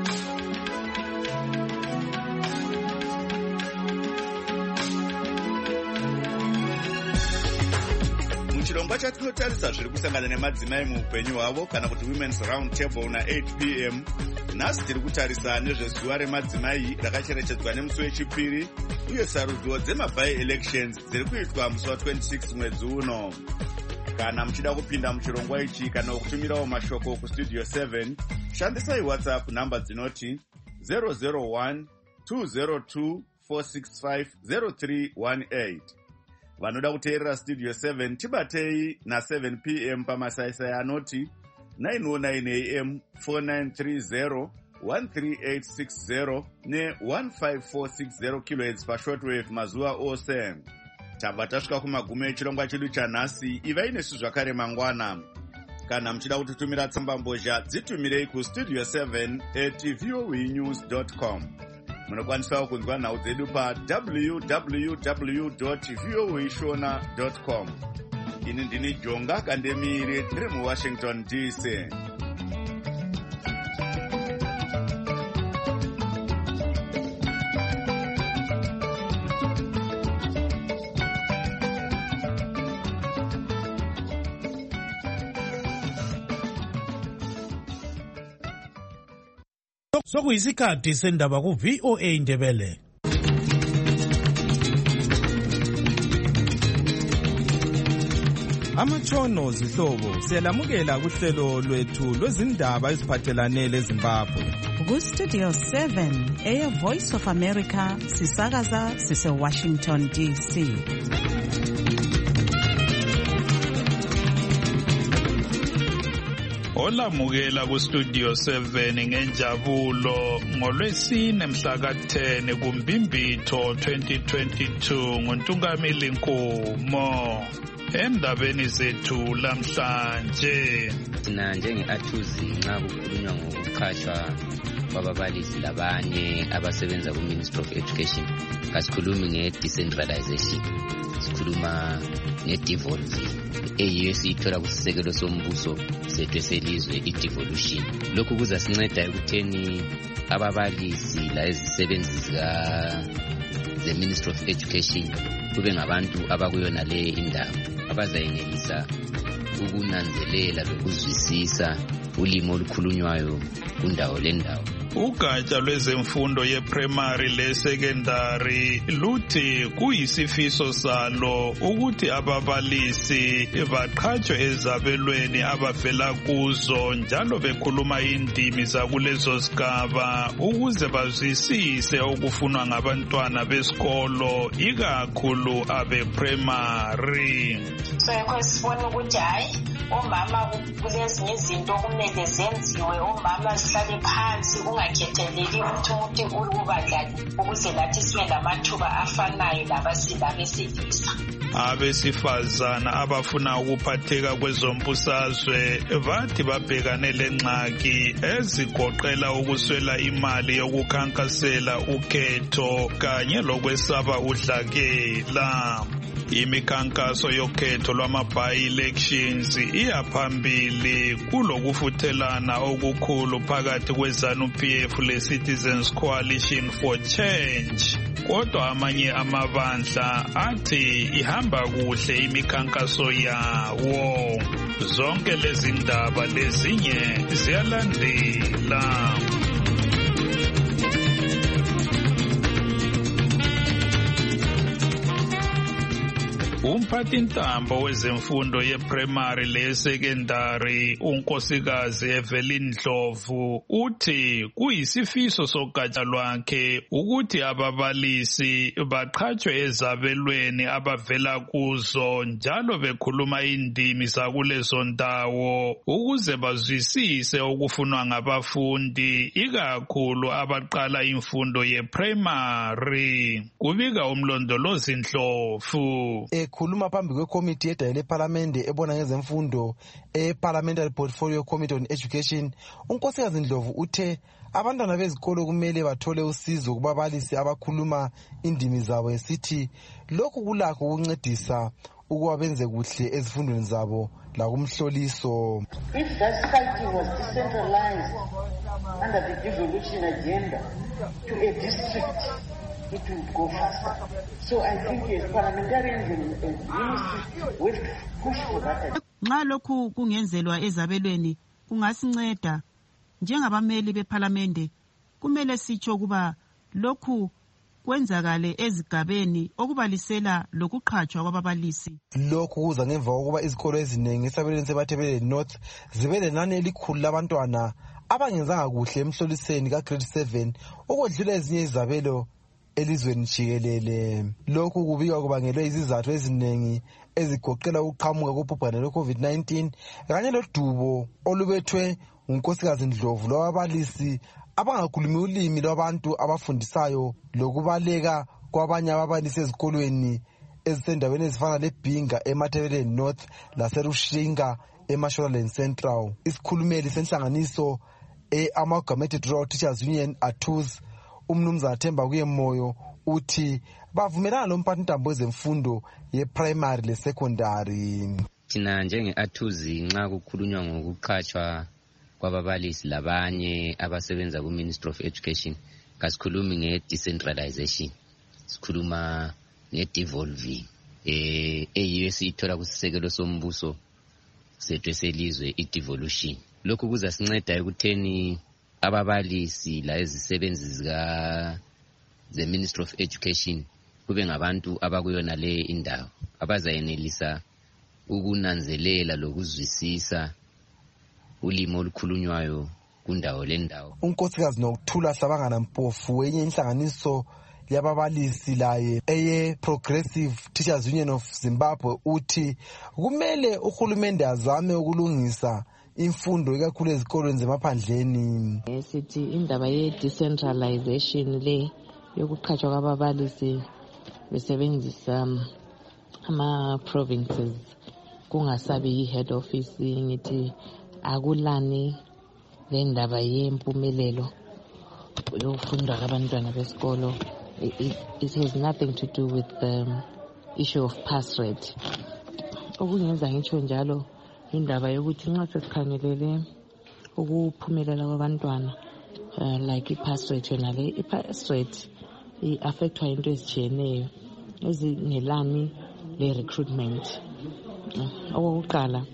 Chirongwa chatinotarisa zviri kusangana nemadzimai muupenyu hwavo kana kuti Women's Round Table na-eight p m nhasi tiri kutarisa nezvezuva remadzimai rakacherechedzwa nemusi wechipiri uye sarudzo dzemaby elections dziri kuitwa musi wa twenty-six mwedzi uno. Kana muchida kupinda muchirongwa ichi kana kutumirawo mashoko kuStudio seven, shandisai WhatsApp namba dzinoti zero zero one two zero two four six five zero three one eight. Vanoda kuteerera Studio seven tibatei na seven p m pamasaisai anoti nine oh nine a m four nine three zero one three eight six zero ne one five four six zero kilohertz pashortwave mazuva ose. Tabva tasvika kumagumo echirongwa chedu chanhasi. Ivai nesu zvakare mangwana. Kana muchida kututumira tsamba mbozha dzitumirei kustudio seven at voanews dot com. Munokwanisawo kunzwa nhau dzedu pa w w w dot voa shona dot com. Ini ndini Jonga Kandemire ndiri muWashington D C. Sokuyisikhathi sendaba ku V O A Ndebele. Amatshono zihlobo siyalamukela kuhlelo lwethu lwezindaba eziphathelane leZimbabwe. Ku Studio seven eya Voice of America sisakaza sise Washington D C. Olamukela ku Studio seven ngenjabulo ngolwesine mhla ka ten kuMbimbitho twenty twenty-two ngoNtungamili Nkomo. Endabeni zethu lamhlanje thina njenge-athuzi nxa kukhulunywa ngokuqhatshwa kwababalisi labanye abasebenza ku-Ministry of Education kasikhulumi nge-decentralization, sikhuluma nge-devolving eyiyo esiyithola kusisekelo sombuso sethu eselizwe i-devolution. Lokhu kuzasinceda ekutheni ababalisi la ezisebenzi zika the Ministry of Education kube ngabantu abakuyona le indawo abazayenelisa ukunanzelela lokuzwisisa ulimi olukhulunywayo kundawo lendawo. Ugatsha lwezemfundo ye-primary le-secondary luthi kuyisifiso salo ukuthi ababalisi baqhatshwe ezabelweni abavela kuzo njalo bekhuluma indimi zakulezo sigaba ukuze bazwisise okufunwa ngabantwana besikolo ikakhulu abe-primary. So yekho sifuna ukuthi hayi omama kulezinye izinto kumele zenziwe, omama sihlale phansi ungakhetheleli ukuthi umuntu ulubadlali ukuze lathi sibe lamathuba afanayo labesilisa. Abesifazana abafuna ukuphatheka kwezombusazwe bathi babhekane lengxaki ezigoqela ukuswela imali yokukhankasela ukhetho kanye lokwesaba udlakela. Imikhankaso yokhetho lwama-by-elections iyaphambili kulokufuthelana okukhulu phakathi kwe-ZANU-P F le-Citizens Coalition for Change. Kodwa amanye amabandla athi ihamba kuhle imikhankaso yawo. Zonke lezi ndaba lezinye ziyalandela. Umphathintambo wezemfundo ye-primary le-secondary unkosikazi Evelyn Ndlovu uthi kuyisifiso sogatsha lwakhe ukuthi ababalisi baqhatshwe ezabelweni abavela kuzo njalo bekhuluma indimi zakulezo ndawo ukuze bazwisise okufunwa ngabafundi ikakhulu abaqala imfundo ye-primary. Kubika umlondolozi Ndlovu. Khuluma phambi kwekomiti yedale leParliament ebona ngezemfundo e-Parliamentary Portfolio Committee on Education, unkosikazi Ndlovu uthe abantwana bezikolo kumele bathole usizo kubabalisi abakhuluma indimi zabo esithi lokhu kulakho ukuncedisa ukuba benze kuhle ezifundweni zabo lakumhloliso. If that study was decentralized under the devolution agenda to a district, it will go faster. So I think as parliamentarians and ministry we have to push for that. Nxa lokhu kungenzelwa ezabelweni kungasinceda njengabameli beParliament. Kumele sitsho kuba lokhu kwenzakale ezigabeni okubalisela lokuqhatshwa kwababalisi. Lokhu kuza ngemva kokuba izikolo eziningi esabelweni seBathebele North zibe lenani elikhulu labantwana abangenzanga kuhle emhloliseni ka grade seven okwedlula ezinye izabelo elizweni jikelele. Lokhu kubika kubangelwe izizathu eziningi ezigoqela ukuqhamuka kobhubhane lwe-COVID nineteen kanye lodubo olubethwe unkosikazi Ndlovu lwababalisi abangakhulumi ulimi lwabantu abafundisayo lokubaleka kwabanye ababalisi ezikolweni ezisendaweni ezifana leBhinga eMathebele North laseRushinga eMashonaland Central. Isikhulumeli senhlanganiso e-Amalgamated Rural Teachers Union ATUZ umnumzana Themba Kuyemoyo uthi bavumelana lomphathintambo wezemfundo ye-primary le-secondary. Thina njenge-athuzi nxa kukhulunywa ngokuqhatshwa kwababalisi labanye abasebenza ku-Ministry of Education kasikhulumi nge-decentralization, sikhuluma nge-devolving eh eyiyo esiyithola kusisekelo sombuso sethu eselizwe i-devolution. Lokhu kuzasinceda ekutheni ababalisi la ezisebenzi zika the Ministry of Education kube ngabantu abakuyona le indawo abazayenelisa ukunanzelela lokuzwisisa ulimo olukhulunywayo kundawo lendawo. unkosikazi Nokuthula Hlabangana Mpofu enye inhlanganiso yababalisi laye eye Progressive Teachers Union of Zimbabwe uthi kumele uhulumende azame ukulungisa imfundo ikakhulu ezikolweni zemaphandleni. Sithi indaba ye decentralization le yokuqhatshwa kwababalisi besebenzisa ama provinces kungasabi i-head office ngithi akulani le ndaba yempumelelo yokufunda kwabantwana besikolo. It, it has nothing to do with the issue of pass rate. Okungenza ngitsho njalo indaba yokuthi nxa sesikhangelele ukuphumelela kwabantwana uh, like i-pass rate yona le i-pass rate i-affectwa into ezijiyeneyo ezingelani le-recruitment. Okokuqala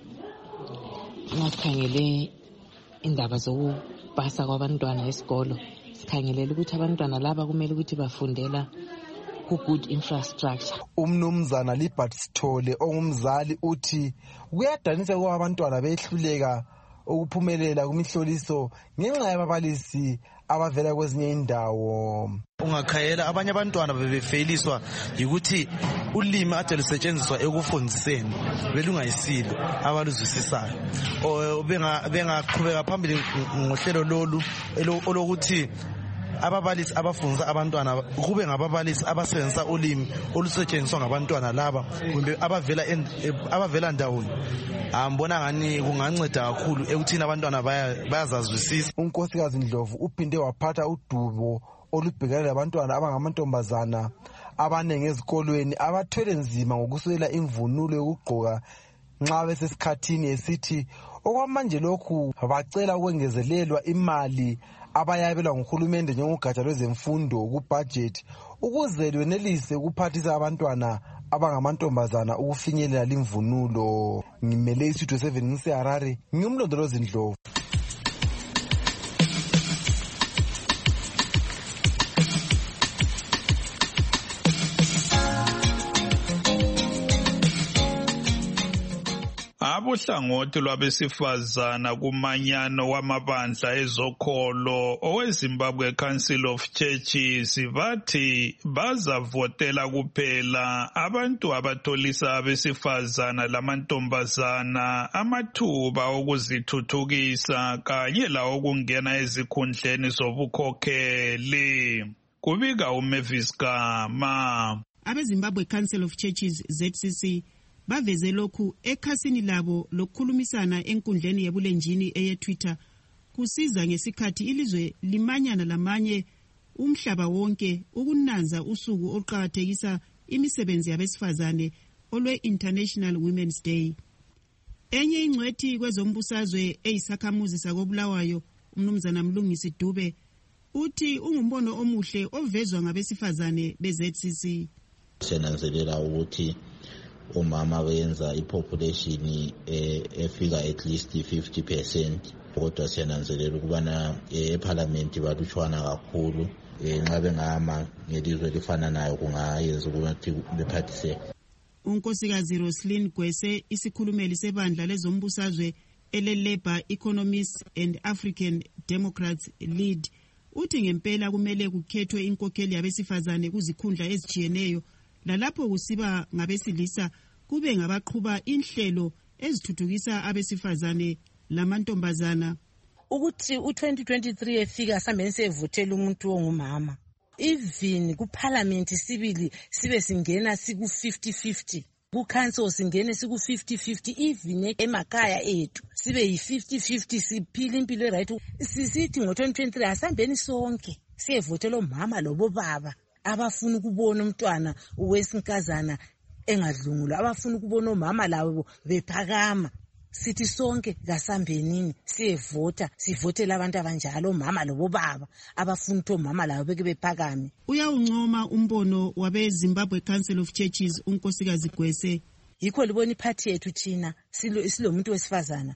nxa sikhangele indaba zokupasa kwabantwana esikolo sikhangelela ukuthi abantwana laba kumele ukuthi bafundela ku-good infrastructure. Umnumzana Libert Sithole ongumzali uthi kuyadanisa ukuba abantwana behluleka ukuphumelela kumihloliso ngenxa yababalisi abavela kwezinye indawo. Ungakhayela abanye abantwana bebefeyiswa yikuthi ulimi ade lusetshenziswa ekufundiseni belungayisilo abaluzwisisayo. Benga bengaqhubeka phambili ngohlelo lolu olokuthi ababalisi abafundisa abantwana kube ngababalisi abasebenzisa ulimi olusetshenziswa ngabantwana laba kumbe abavela abavela ndawoni. Ambona ngani kunganceda kakhulu ekuthini abantwana bayazazwisisa. unkosikazi Ndlovu uphinde waphatha udubo olubhekana labantwana abangamantombazana abanenge ezikolweni abathwele nzima ngokuswela imvunulo yokugqoka nxa besesikhathini esithi okwamanje lokhu bacela ukwengezelelwa imali abayabelwa nguhulumende njengogatsha lwezemfundo ku-budget ukuze lwenelise ukuphathisa abantwana abangamantombazana ukufinyelela limvunulo. Ngimele isitho seven ngiseHarare, ngimlondolozi Ndlovu. Abohlangothi lwabesifazana kumanyano wamabandla ezokholo oweZimbabwe Council of Churches bathi bazavotela kuphela abantu abatholisa abesifazana lamantombazana amathuba okuzithuthukisa kanye lawo ukungena ezikhundleni zobukhokheli. Kubika uMavis Gama. AbeZimbabwe Council of Churches Z C C baveze lokhu ekhasini labo lokukhulumisana enkundleni yebulenjini eye Twitter kusiza ngesikhathi ilizwe limanyana lamanye umhlaba wonke ukunanza usuku oqhakathekisa imisebenzi yabesifazane olwe International Women's Day. Enye ingcwethi kwezombusazwe eyisakhamuzi sakobulawayo umnumzana Mlungisi Dube uthi ungumbono omuhle ovezwa ngabesifazane be Z C C. Senanzelela ukuthi umama wenza ipopulation efika at least fifty percent kodwa siyananzelela ukubana eParliament balutshwana kakhulu nxa bengama ngelizwe lifana nayo kungayenza ukuthi bephathiseke. unkosikazi Roslyn Gwese isikhulumeli sebandla lezombusazwe ele-Labour Economists and African Democrats Lead uthi ngempela kumele kukhethwe inkokheli yabesifazane kuzikhundla ezijiyeneyo lalapho kusiba ngabesilisa kube ngabaqhuba inhlelo ezithuthukisa abesifazane lamantombazana. Ukuthi u twenty twenty-three efika sambeni sevotela umuntu ongumama even kuparliament sibili sibe singena siku fifty fifty, ku council singene siku fifty fifty, even emakhaya ethu sibe yi fifty fifty, siphila impilo eright. Sisithi ngo twenty twenty-three asambeni sonke siyevotela omama lobo baba abafuna ukubona umntwana owesinkazana engadlungulwa, abafuna ukubona omama labo bephakama. Sithi sonke kasambenini siyevota, sivotela abantu abanjalo omama lobo baba abafuna ukuthi omama labo beke bephakame. Uyawuncoma umbono wabe Zimbabwe Council of Churches unkosikazi Gwese. Yikho libona iphathi yethu thina silomuntu wesifazana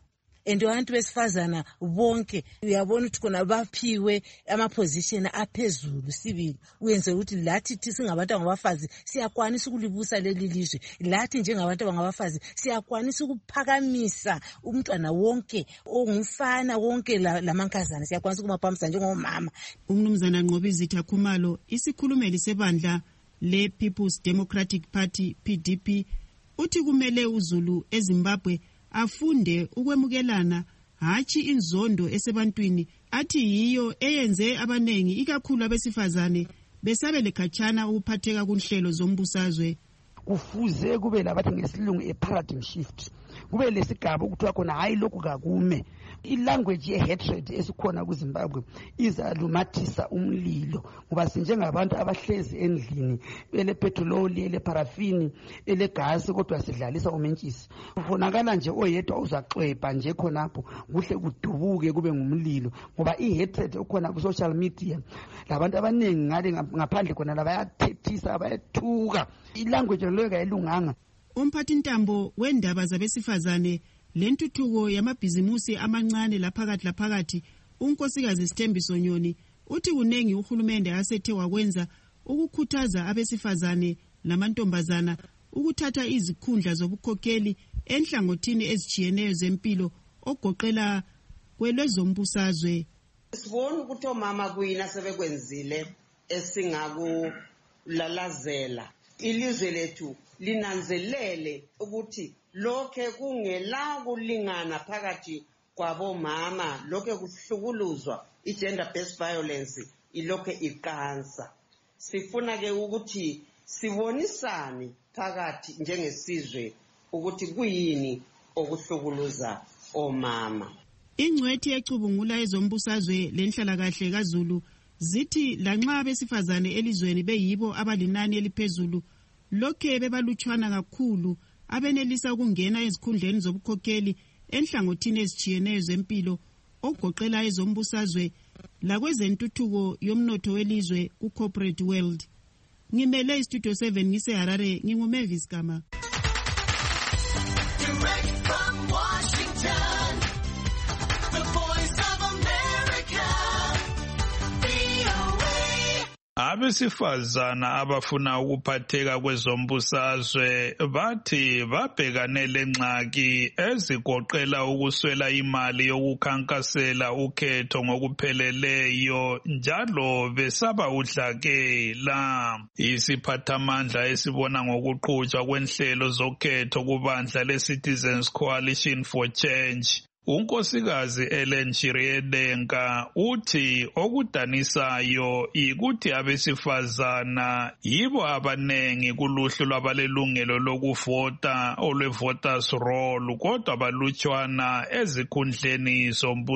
and abantu besifazana bonke uyabona ukuthi khona baphiwe amaposition aphezulu sibili uyenze ukuthi lathi thi singabantu abangabafazi siyakwanisa ukulibusa leli lizwe, lathi njengabantu abangabafazi siyakwanisa ukuphakamisa umntwana wonke ongumfana wonke lamankazana siyakwanisa ukumaphamisa njengomama. Umnumzana Nqobizitha Khumalo, isikhulumeli sebandla le People's Democratic Party P D P, uthi kumele uZulu eZimbabwe afunde ukwemukelana hachi inzondo esebantwini, athi yiyo eyenze abanengi ikakhulu abesifazane besabele khatshana ukuphatheka kunhlelo zombusazwe. Kufuze kube labathi ngesilungu a paradigm shift, kube lesigaba ukuthiwa khona hayi lokhu kakume. I-language ye-hatred esikhona kuZimbabwe izalumathisa umlilo ngoba sinjengabantu abahlezi endlini elepetroli, eleparafini, elegasi kodwa sidlalisa umentshisi. Kufonakala nje oyedwa uzaxwebha nje khonapho kuhle kudubuke kube ngumlilo ngoba i-hatred okhona ku-social media labantu abaningi ngale ngaphandle khona labayathethisa bayathuka. I-language leyo kayilunganga. Umphathi ntambo wendaba zabesifazane lentuthuko yamabhizimusi amancane laphakathi laphakathi unkosikazi Sithembiso Nyoni uthi kunengi uhulumende asethe wakwenza ukukhuthaza abesifazane lamantombazana ukuthatha izikhundla zobukhokheli enhlangothini ezijiyeneyo zempilo ogoqela kwelezombusazwe. Sibona ukuthi omama kuyina sebekwenzile esingakulalazela. Ilizwe lethu linanzelele ukuthi lokhe kungela kulingana phakathi kwabomama, lokhe kuhlukuluzwa i-gender based violence ilokhe iqansa. Sifuna ke ukuthi sibonisane phakathi njengesizwe ukuthi kuyini okuhlukuluza omama. Ingcwethi ecubungula ezombusazwe lenhlalakahle kaZulu zithi lanxa abesifazane elizweni beyibo abalinani eliphezulu lokhe bebalutshwana kakhulu abenelisa ukungena ezikhundleni zobukhokheli enhlangothini ezijiyeneyo zempilo ogoqela ezombusazwe lakwezentuthuko yomnotho welizwe ku-corporate world. Ngimele istudio seven ngiseHarare, nginguMavis Gama. Abesifazana abafuna ukuphatheka kwezombusazwe bathi babhekane lengxaki ezigoqela ukuswela imali yokukhankasela ukhetho ngokupheleleyo njalo besaba udlakela. Isiphathamandla esibona ngokuqhutshwa kwenhlelo zokhetho kubandla le-Citizens Coalition for Change unkosikazi Ellen Chiriyedenka uthi okudanisayo ikuthi abesifazana yibo abanengi kuluhlu lwabalelungelo lokuvota olwe-voters roll kodwa balutshwana ezikhundleni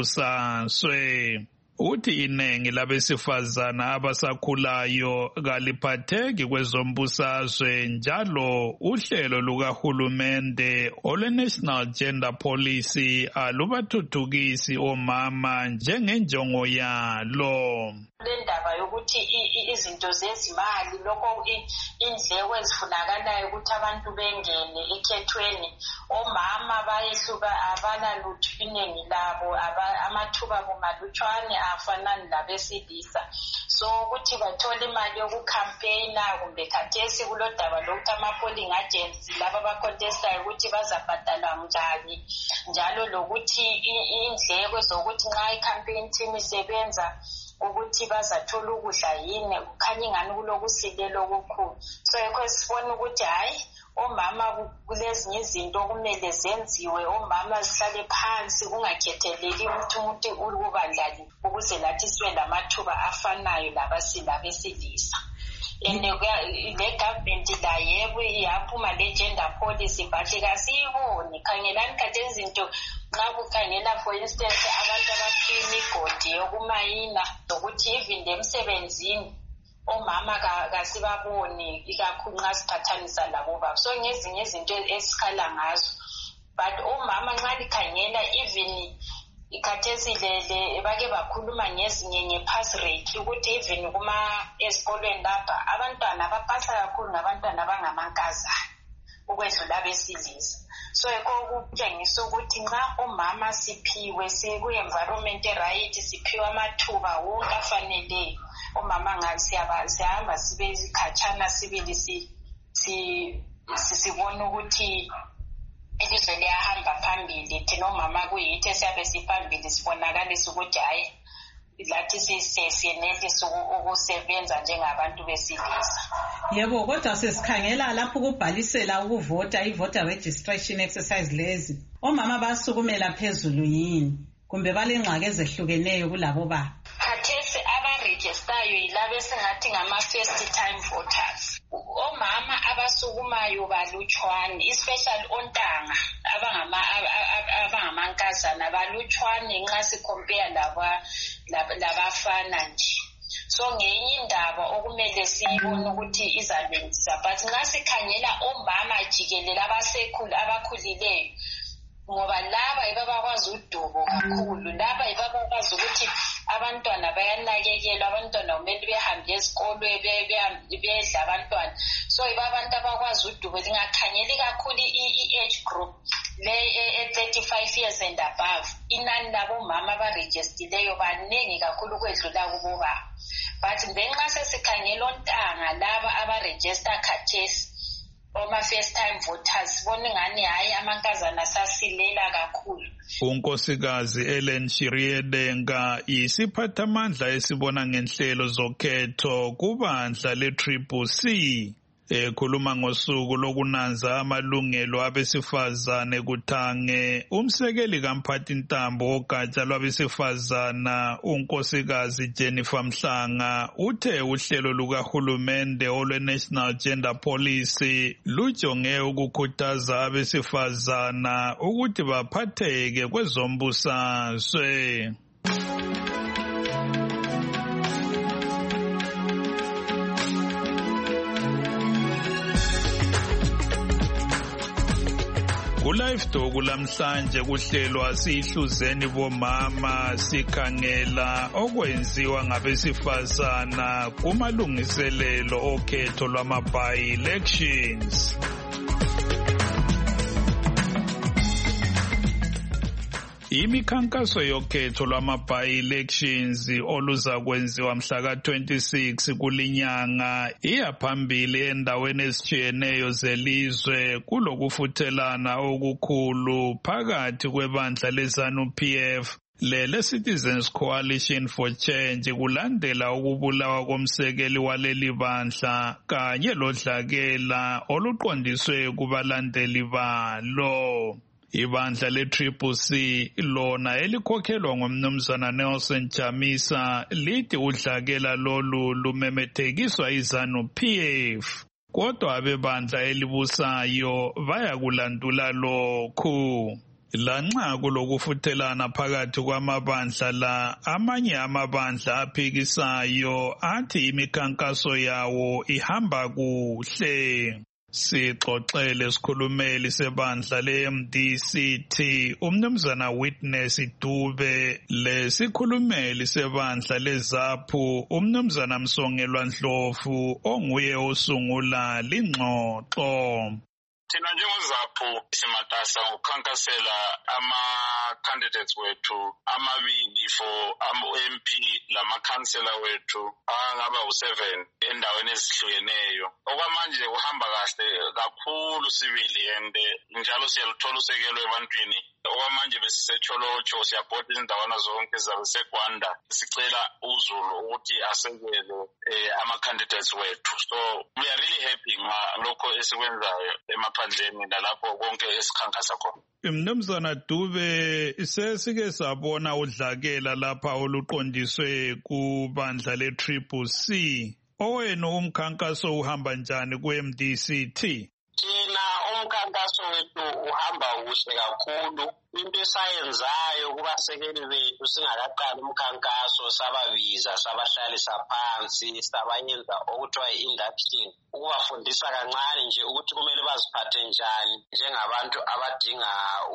zombusazwe. Uthi inengi labesifazana abasakhulayo kaliphatheki kwezombusazwe njalo uhlelo lukahulumende olwe-National Gender Policy alubathuthukisi omama njengenjongo yalo. Lendaba yokuthi izinto zezimali lokho indleko ezifunakalayo ukuthi abantu bengene ekhethweni omama bayehluka abana lutho iningi labo amathuba bomalutshwane afanani labesilisa so ukuthi bathole imali yokucampaigna kumbe khathesi kulodaba lokuthi ama-polling agents laba abacontestayo ukuthi bazabhadalwa njani njalo lokuthi indleko zokuthi nxa i-campaign team isebenza ukuthi bazathola ukudla yini kukhanya ingani kulokusilela okukhulu so yekho sifona ukuthi hayi omama kulezinye izinto kumele zenziwe omama zihlale phansi kungakhetheleli ukuthi umuntu ukubandlali ukuze lathi sibe lamathuba afanayo labesilisa and le government la yebo iyaphuma le gender policy but kasiyiboni khangelani kade izinto nxa kukhangela for instance abantu abaphiwa imigodi yokumayina ukuthi even emsebenzini omama kasibaboni ikakhulu nxa siphathanisa labo baba so ngezinye izinto esikhala ngazo but omama nxa likhangela even ikhathesi lele bake bakhuluma ngezinye nge-pass rate ukuthi even kuma esikolweni lapha abantwana abapasa kakhulu ngabantwana abangamankazana ukwedlula abesilisa. So kutshengisa ukuthi nxa omama siphiwe siku-environment e-right, siphiwe amathuba wonke afaneleyo, omama siyahamba sibe khatshana sibili sibone ukuthi ilizwe liyahamba phambili. Thina omama kuyithi esiyabe siphambili sibonakalisa ukuthi hayi lathi siyenelisa ukusebenza njengabantu besilisa. Yebo, kodwa sesikhangela lapho ukubhalisela ukuvota, i-voter registration exercise lezi, omama basukumela phezulu yini kumbe balengxaki ezehlukeneyo kulabo baba? Khathesi abarejistayo yilabo esingathi ngama-first time voters. Omama abasukumayo balutshwane, especially ontanga abangamankazana balutshwane nxa sikompare labafana nje. So ngenye indaba okumele siyibone ukuthi izalwenzisa, but nxa sikhangela omama jikelele abasekhulu abakhulileyo, ngoba laba yibo abakwazi udubo kakhulu, laba yibo abakwazi ukuthi abantwana bayanakekelwa, abantwana kumele behambe esikole bedla abantwana. So yibo abantu abakwazi udubo. Lingakhangeli kakhulu i-age group le e-thirty-five years and above, inani labo mama abarejistileyo baningi kakhulu ukwedlula kubo baba. But ngenxa sesikhangela ontanga laba abarejista khathesi, oma first time voters, bona ngani hayi amankazana sasilela kakhulu. unkosikazi Ellen Shiriedenga yisiphathamandla esibona ngenhlelo zokhetho kubandla le-Triple C, ekhuluma ngosuku lokunanza amalungelo abesifazane kuThange. Umsekeli kamphathintambo wogatsha lwabesifazana unkosikazi Jennifer Mhlanga uthe uhlelo lukahulumende olwe-National Gender Policy lujonge ukukhuthaza abesifazana ukuthi baphatheke kwezombusazwe. Ku-Live Talk lamhlanje kuhlelwa sihluzeni bomama sikhangela okwenziwa ngabesifazana kumalungiselelo okhetho lwama-by-elections. Imikhankaso yokhetho lwama-by-elections oluza kwenziwa mhla ka twenty-six kulinyanga iyaphambili endaweni ezitshiyeneyo zelizwe kulokufuthelana okukhulu phakathi kwebandla le-ZANU-P F le-Citizens Coalition for Change kulandela ukubulawa komsekeli waleli bandla kanye lodlakela oluqondiswe kubalandeli balo. Ibandla le-Triple C lona elikhokhelwa ngumnumzana Nelson Chamisa lithi udlakela lolu lumemethekiswa i-ZANU-P F. Kodwa abebandla elibusayo bayakulandula lokhu. Lanxa kulokufuthelana phakathi kwamabandla la, amanye amabandla aphikisayo athi imikhankaso yawo ihamba kuhle. Sixoxele sikhulumeli sebandla le-M D C T umnumzana Witness Dube lesikhulumeli sebandla le-ZAPU umnumzana Msongelwa Ndlovu onguye osungula lingxoxo. Thina njengozaphu simatasa ngokukhankasela ama-candidates wethu amabili for ama-M P lamakhansela wethu angaba u-seven endaweni ezihlukeneyo. Okwamanje kuhamba kahle kakhulu sibili and njalo siyaluthola usekelo ebantwini. Okwamanje besisecholotsho siyabhoda izindawana zonke zabe seGwanda sicela uZulu ukuthi asekele ama-candidates wethu. So we are really happy ngalokho esikwenzayo emaphandleni nalapho konke esikhankasa khona. Mnumzana Dube, sesike sabona udlakela lapha oluqondiswe kubandla le-Triple C. Owenu umkhankaso uhamba njani ku-M D C T? Thina umkhankaso wethu uhamba kuhle kakhulu. Into esayenzayo kubasekeli bethu singakaqali umkhankaso sababiza sabahlalisa phansi sabayenza okuthiwa i-induction ukubafundisa kancane nje ukuthi kumele baziphathe njani njengabantu abadinga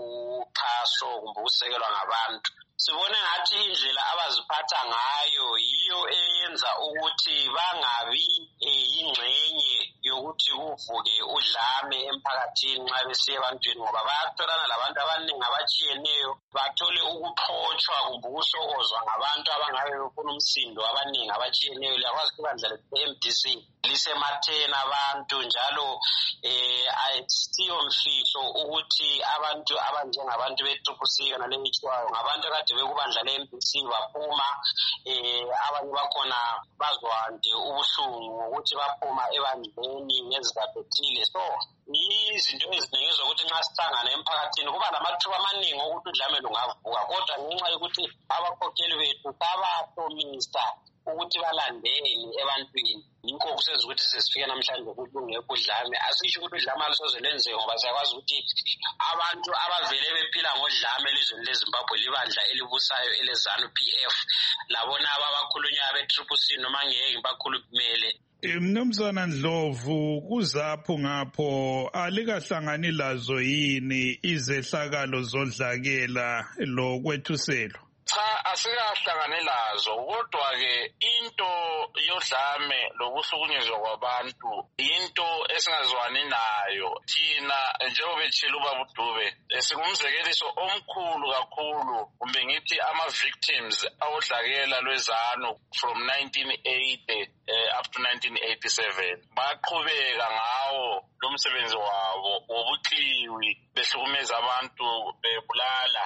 uxhaso kumbe ukusekelwa ngabantu. Sibone ngathi indlela abaziphatha ngayo yiyo eyenza ukuthi bangabi ingxenye yokuthi kuvuke udlame emphakathini nxa besiya ebantwini ngoba bayatholana labantu abaningi abatshiyeneyo bathole ukuxotshwa kumbe ukuhlokozwa ngabantu abangabe befuna umsindo abaningi abatshiyeneyo. Liyakwazi ukuthi ibandla le-M D C lisematheni abantu njalo eh ayisiyo mfihlo ukuthi abantu abanjengabantu be-Triple C yona leyithiwayo ngabantu akade bekubandla le-M D C baphuma eh abanye bakhona bazwande ubuhlungu ukuthi baphuma ebandleni ngezizathu ezithile. So izinto eziningi zokuthi nxa sihlangana emphakathini kuba lamathuba amaningi ukuthi udlame lungavuka, kodwa ngenxa yokuthi abakhokheli bethu babahlomisa ukuthi balandeni ebantwini yikho kusenza ukuthi sesifike namhlanje ukuthi ungekho udlame. Asisho ukuthi udlame alusoze lwenzeke ngoba siyakwazi ukuthi abantu abavele bephila ngodlame elizweni leZimbabwe libandla elibusayo eleZANU P F labona ababakhulunywa be-Triple C noma ngeke bakhulumele. Mnumzana Ndlovu, kuzapho ngapho alikahlangani lazo yini izehlakalo zodlakela lo kwethuselo? Cha, asikahlangane lazo, kodwa-ke into yodlame lokuhlukunyezwa kwabantu into esingazwani nayo. Thina njengoba etshela ubaba uDube singumzekeliso omkhulu kakhulu, kumbe ngithi ama-victims awodlakela lweZANU from nineteen eighty uh, up to nineteen eighty-seven. Baqhubeka ngawo lo msebenzi wabo wobuxhiwi behlukumeza abantu bebulala.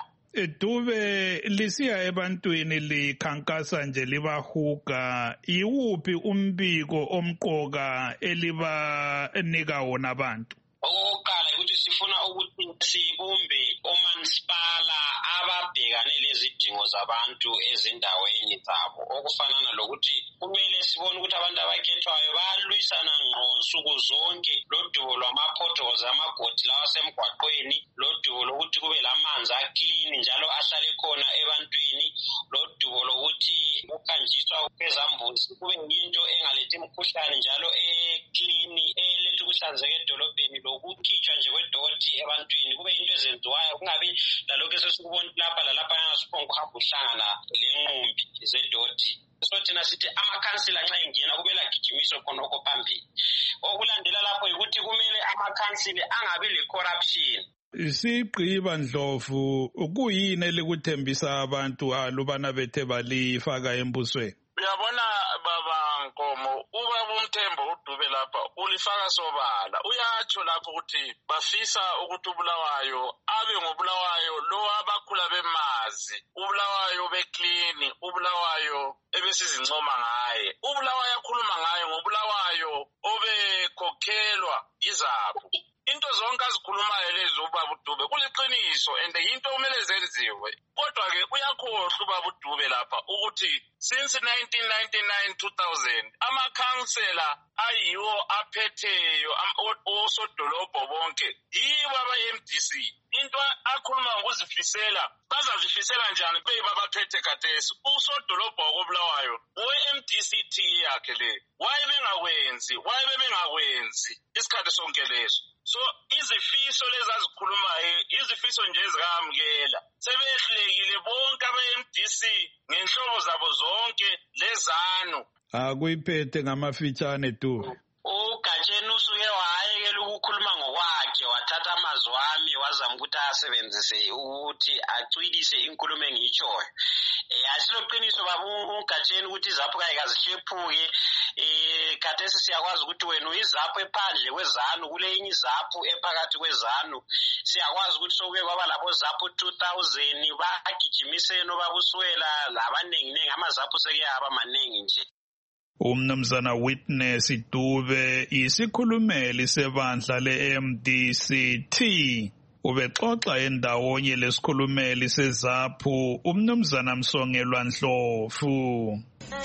Dube lisiya ebantwini likhankasa nje libahuga, iwuphi umbiko omqoka elibanika wona abantu? Okokuqala ukuthi sifuna ukuthi sibumbe omansipala ababhekane lezidingo zabantu ezindaweni zabo, okufanana lokuthi kumele sibone ukuthi abantu abakhethwayo bayalwisana ngqo nsuku zonke lodubo lwama-potholes amagodi lawa asemgwaqweni, lodubo lokuthi kube lamanzi aklini njalo ahlale khona ebantwini, lodubo lokuthi ukhanjiswa kwezambuzi kube yinto engalethi imikhuhlane njalo eklini eletha ukuhlanzeka edolobheni, lokukhitshwa nje kwedoti ebantwini kube into ezenziwayo, kungabi lalokho esesikubona lapha lalapha yangasipho ukuhamba uhlangana lenqumbi zedoti. So thina sithi amakhansila nxa ingena kumele agijimiswe khonokho phambili. Okulandela lapho yikuthi kumele amakhansila angabi le-corruption. Sigqiba Ndlovu, kuyini elikuthembisa abantu alubana bethe balifaka embusweni? Uyabona baba Nkomo, ubaba uMthembu uDube lapha ulifaka sobala. Uyatsho lapho ukuthi bafisa ukuthi uBulawayo abe ngobulawayo lo abakhula bemazi, uBulawayo beclean, uBulawayo ebesizincoma ngaye. uBulawayo akhuluma ngaye ngobulawayo obekhokhelwa izapho. Into zonke azikhulumayo lezi ubaba uDube kuliqiniso and into kumele zenziwe. Kodwa-ke uyakhohlwa ubaba uDube lapha ukuthi since nineteen ninety-nine two thousand amakhansela ayiwo aphetheyo osodolobho bonke yibo aba-M D C. Into akhuluma ngokuzifisela bazazifisela njani beyiba baphethe khathesi? Usodolobho wakobulawayo we-M D C T yakhe le waye bengakwenzi waye bebengakwenzi isikhathi sonke leso. So izifiso lezi azikhulumayo izifiso nje ezikamukela sebehlekile bonke aba-M D C ngenhlobo zabo zonke leZANU. Akuyiphethe ngamafitshane tu. uGatsheni usuke wayekela ukukhuluma ngokwakhe wathatha amazwi ami wazama ukuthi asebenzise ukuthi acwilise inkulumo engiyitshoyo. Eh asiloqiniso baba uGatsheni ukuthi izapho kayike azihlephuke. Eh khathesi siyakwazi ukuthi wena uyizapho ephandle kweZANU kule inye izapho ephakathi kweZANU. Siyakwazi ukuthi sokuke kwaba lapho zapho two thousand bagijimisene obabuswela labanengi nengi amazapho sekuyaba maningi nje. Umnumzana Witness Dube isikhulumeli sebandla le-M D C T ubexoxa endawonye lesikhulumeli seZAPHU umnumzana Msongelwa Ndlovu.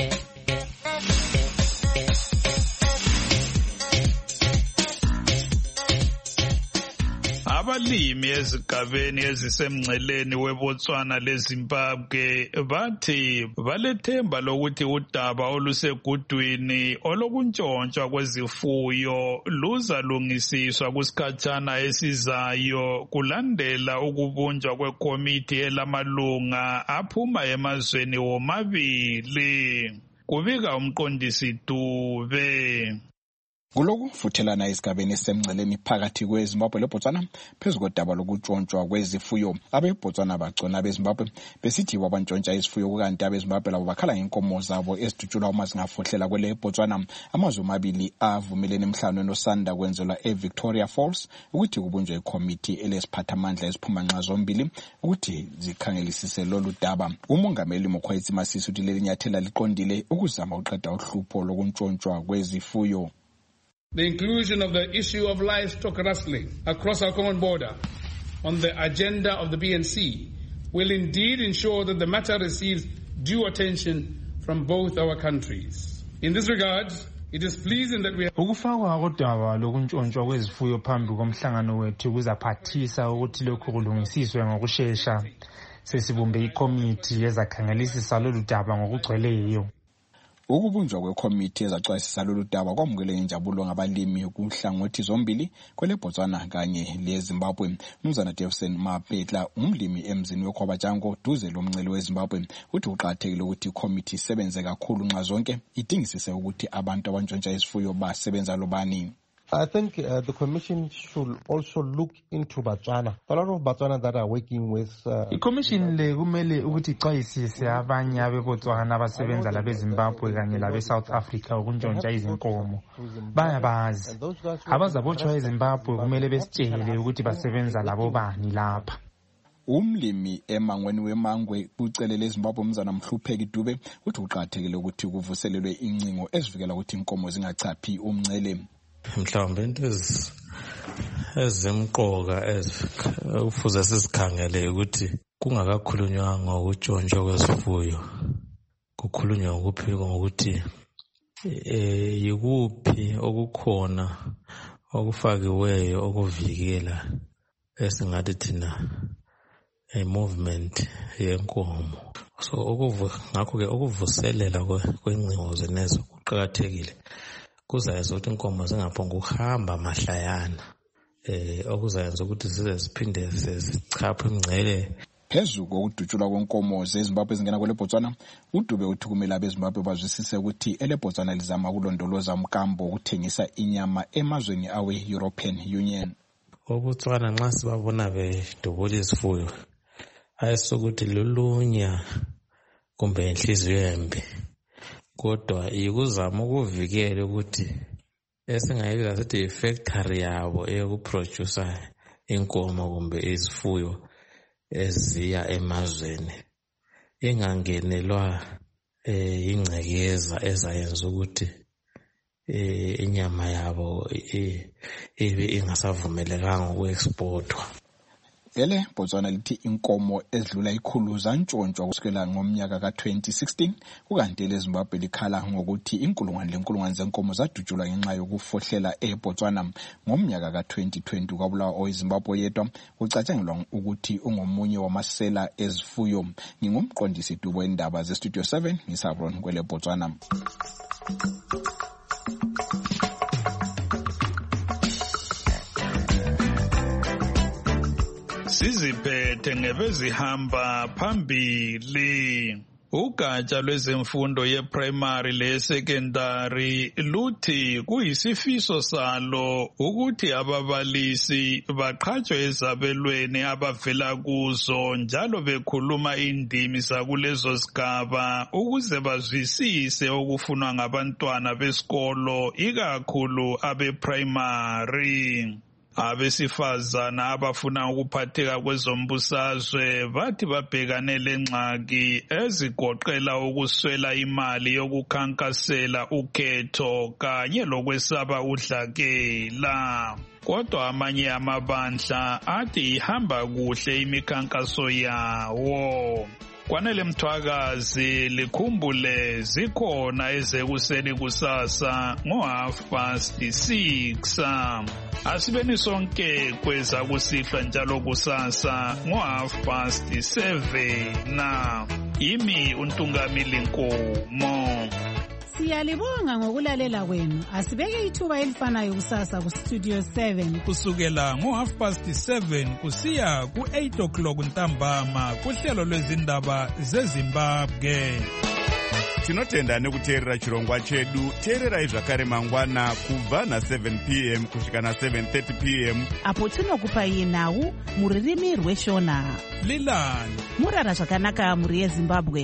Abalimi ezigabeni ezisemngceleni weBotswana leZimbabwe bathi balethemba lokuthi udaba olusegudwini olokuntshontshwa kwezifuyo luzalungisiswa kusikhatshana esizayo kulandela ukubunjwa kwekomiti elamalunga aphuma emazweni womabili, kubika umqondisi Dube. Kuloku futhelana esigabeni semngceleni phakathi kweZimbabwe leBotswana phezu kodaba lokutshontshwa kwezifuyo. AbeBotswana bagcona abeZimbabwe besithi wabantshontsha izifuyo kukanti abeZimbabwe labo bakhala ngenkomo zabo ezidutshulwa uma zingafohlela kwele Botswana. Amazwe amabili avumelene emhlanganweni osanda kwenzelwa eVictoria Falls ukuthi kubunjwe ikomiti elesiphathamandla eziphuma nxa zombili ukuthi zikhangelisise lolu daba. Umongameli Mokgweetsi Masisi uthi leli nyathela liqondile ukuzama uqeda uhlupho lokuntshontsha kwezifuyo. The inclusion of the issue of livestock rustling across our common border on the agenda of the B N C will indeed ensure that the matter receives due attention from both our countries. In this regard, it is pleasing that we have ukufakwa kodaba lokuntshontsha kwezifuyo phambi komhlangano wethu kuzaphathisa ukuthi lokhu kulungisiswe ngokusheshsha. Sesibumbe ikomiti ezakhangelisisa lolu daba ngokugcweleyo. Ukubunjwa kwekomiti ezacwayisisa lolu daba kwamukele injabulo ngabalimi kuhlangothi zombili kwele Botswana kanye leZimbabwe. Mnumzana Davison Mapetla umlimi emzini weKhwabajango duze lomncele weZimbabwe uthi uqathekile ukuthi ikomiti isebenze kakhulu nxa zonke idingisise ukuthi abantu abantshontsha izifuyo basebenza lobani. I think uh, the commission should also look into Botswana. A lot of Botswana that are working with uh, iCommission le kumele ukuthi ixwayisise abanye abeBotswana abasebenza labeZimbabwe kanye labeSouth Africa ukuntshontsha izinkomo. Bayabazi. Abazabotshwa eZimbabwe kumele besitshele ukuthi basebenza labo bani lapha. Umlimi emangweni wemangwe ucelele eZimbabwe umzana Mhlupheki Dube uthi uqathekile ukuthi kuvuselelwe incingo ezivikela ukuthi inkomo zingachaphi umncele. Mhlawumbe into ezimqoka ezifuze sizikhangele ukuthi kungakakhulunywa ngokutshontshwa kwezifuyo kukhulunywa ngokuphiko ngokuthi eh yikuphi okukhona okufakiweyo okuvikela esingathi thina a movement yenkomo. So okuvu ngakho ke ukuvuselela kwencingo zenezo kuqhakathekile. Kuzayenza ukuthi inkomo zingaphonga ukuhamba mahlayana eh okuzayenza ukuthi zize ziphinde zichaphe imngcele. Phezu kokudutshulwa kwenkomo zeZimbabwe ezingena kwele Botswana, uDube uthi kumele abeZimbabwe bazwisise ukuthi ele Botswana lizama ukulondoloza umkambo ukuthengisa inyama emazweni awe European Union. Obutswana nxa sibabona bedubula izifuyo ayisokuthi lulunya kumbe inhliziyo embi. Kodwa ikuzama ukuvikela ukuthi esingayibiza sithi ifactory yabo eyokuproduce inkomo kumbe izifuyo eziya emazweni ingangenelwa eh ingcekeza ezayenza ukuthi eh inyama yabo ibe ingasavumelekanga ukuexportwa. Ele Botswana lithi inkomo ezidlula ikhulu zantshontshwa kusukela ngomnyaka ka twenty sixteen kukanti leZimbabwe likhala ngokuthi inkulungwane lenkulungwane zenkomo zadutshulwa ngenxa yokufohlela eBotswana. Ngomnyaka ka twenty twenty kwabulawa oweZimbabwe yedwa ucatshangelwa ukuthi ungomunye wamasela ezifuyo. Ngingumqondisi Dubo wendaba ze Studio seven ngisabron kwele Botswana. Siziphethe ngebezihamba phambili. Ugatsha lwezemfundo ye-primary le-secondary luthi kuyisifiso salo ukuthi ababalisi baqhatshwe ezabelweni abavela kuzo njalo bekhuluma indimi zakulezo sigaba ukuze bazwisise okufunwa ngabantwana besikolo ikakhulu abe-primary. Abesifazana abafuna ukuphatheka kwezombusazwe bathi babhekane lengxaki ezigoqela ukuswela imali yokukhankasela ukhetho kanye lokwesaba udlakela. Kodwa amanye amabandla athi ihamba kuhle imikhankaso yawo. Kwanele Mthwakazi likhumbule zikhona ezekuseni kusasa ngo half past six. Asibeni sonke kweza kusihlwa njalo kusasa ngo half past seven. Imi uNtungamili Nkomo. Siyalibonga ngokulalela kwenu. Asibeke ithuba elifanayo kusasa ku Studio seven. Kusukela ngo half past seven kusiya ku eight o'clock ntambama kuhlelo lwezindaba zeZimbabwe. tinotenda nekuteerera chirongwa chedu. teererai zvakare mangwana kubva na-seven p m kusvika na-seven thirty p m apo tinokupai nhau muririmi rweshona. lilani murara zvakanaka mhuri yezimbabwe.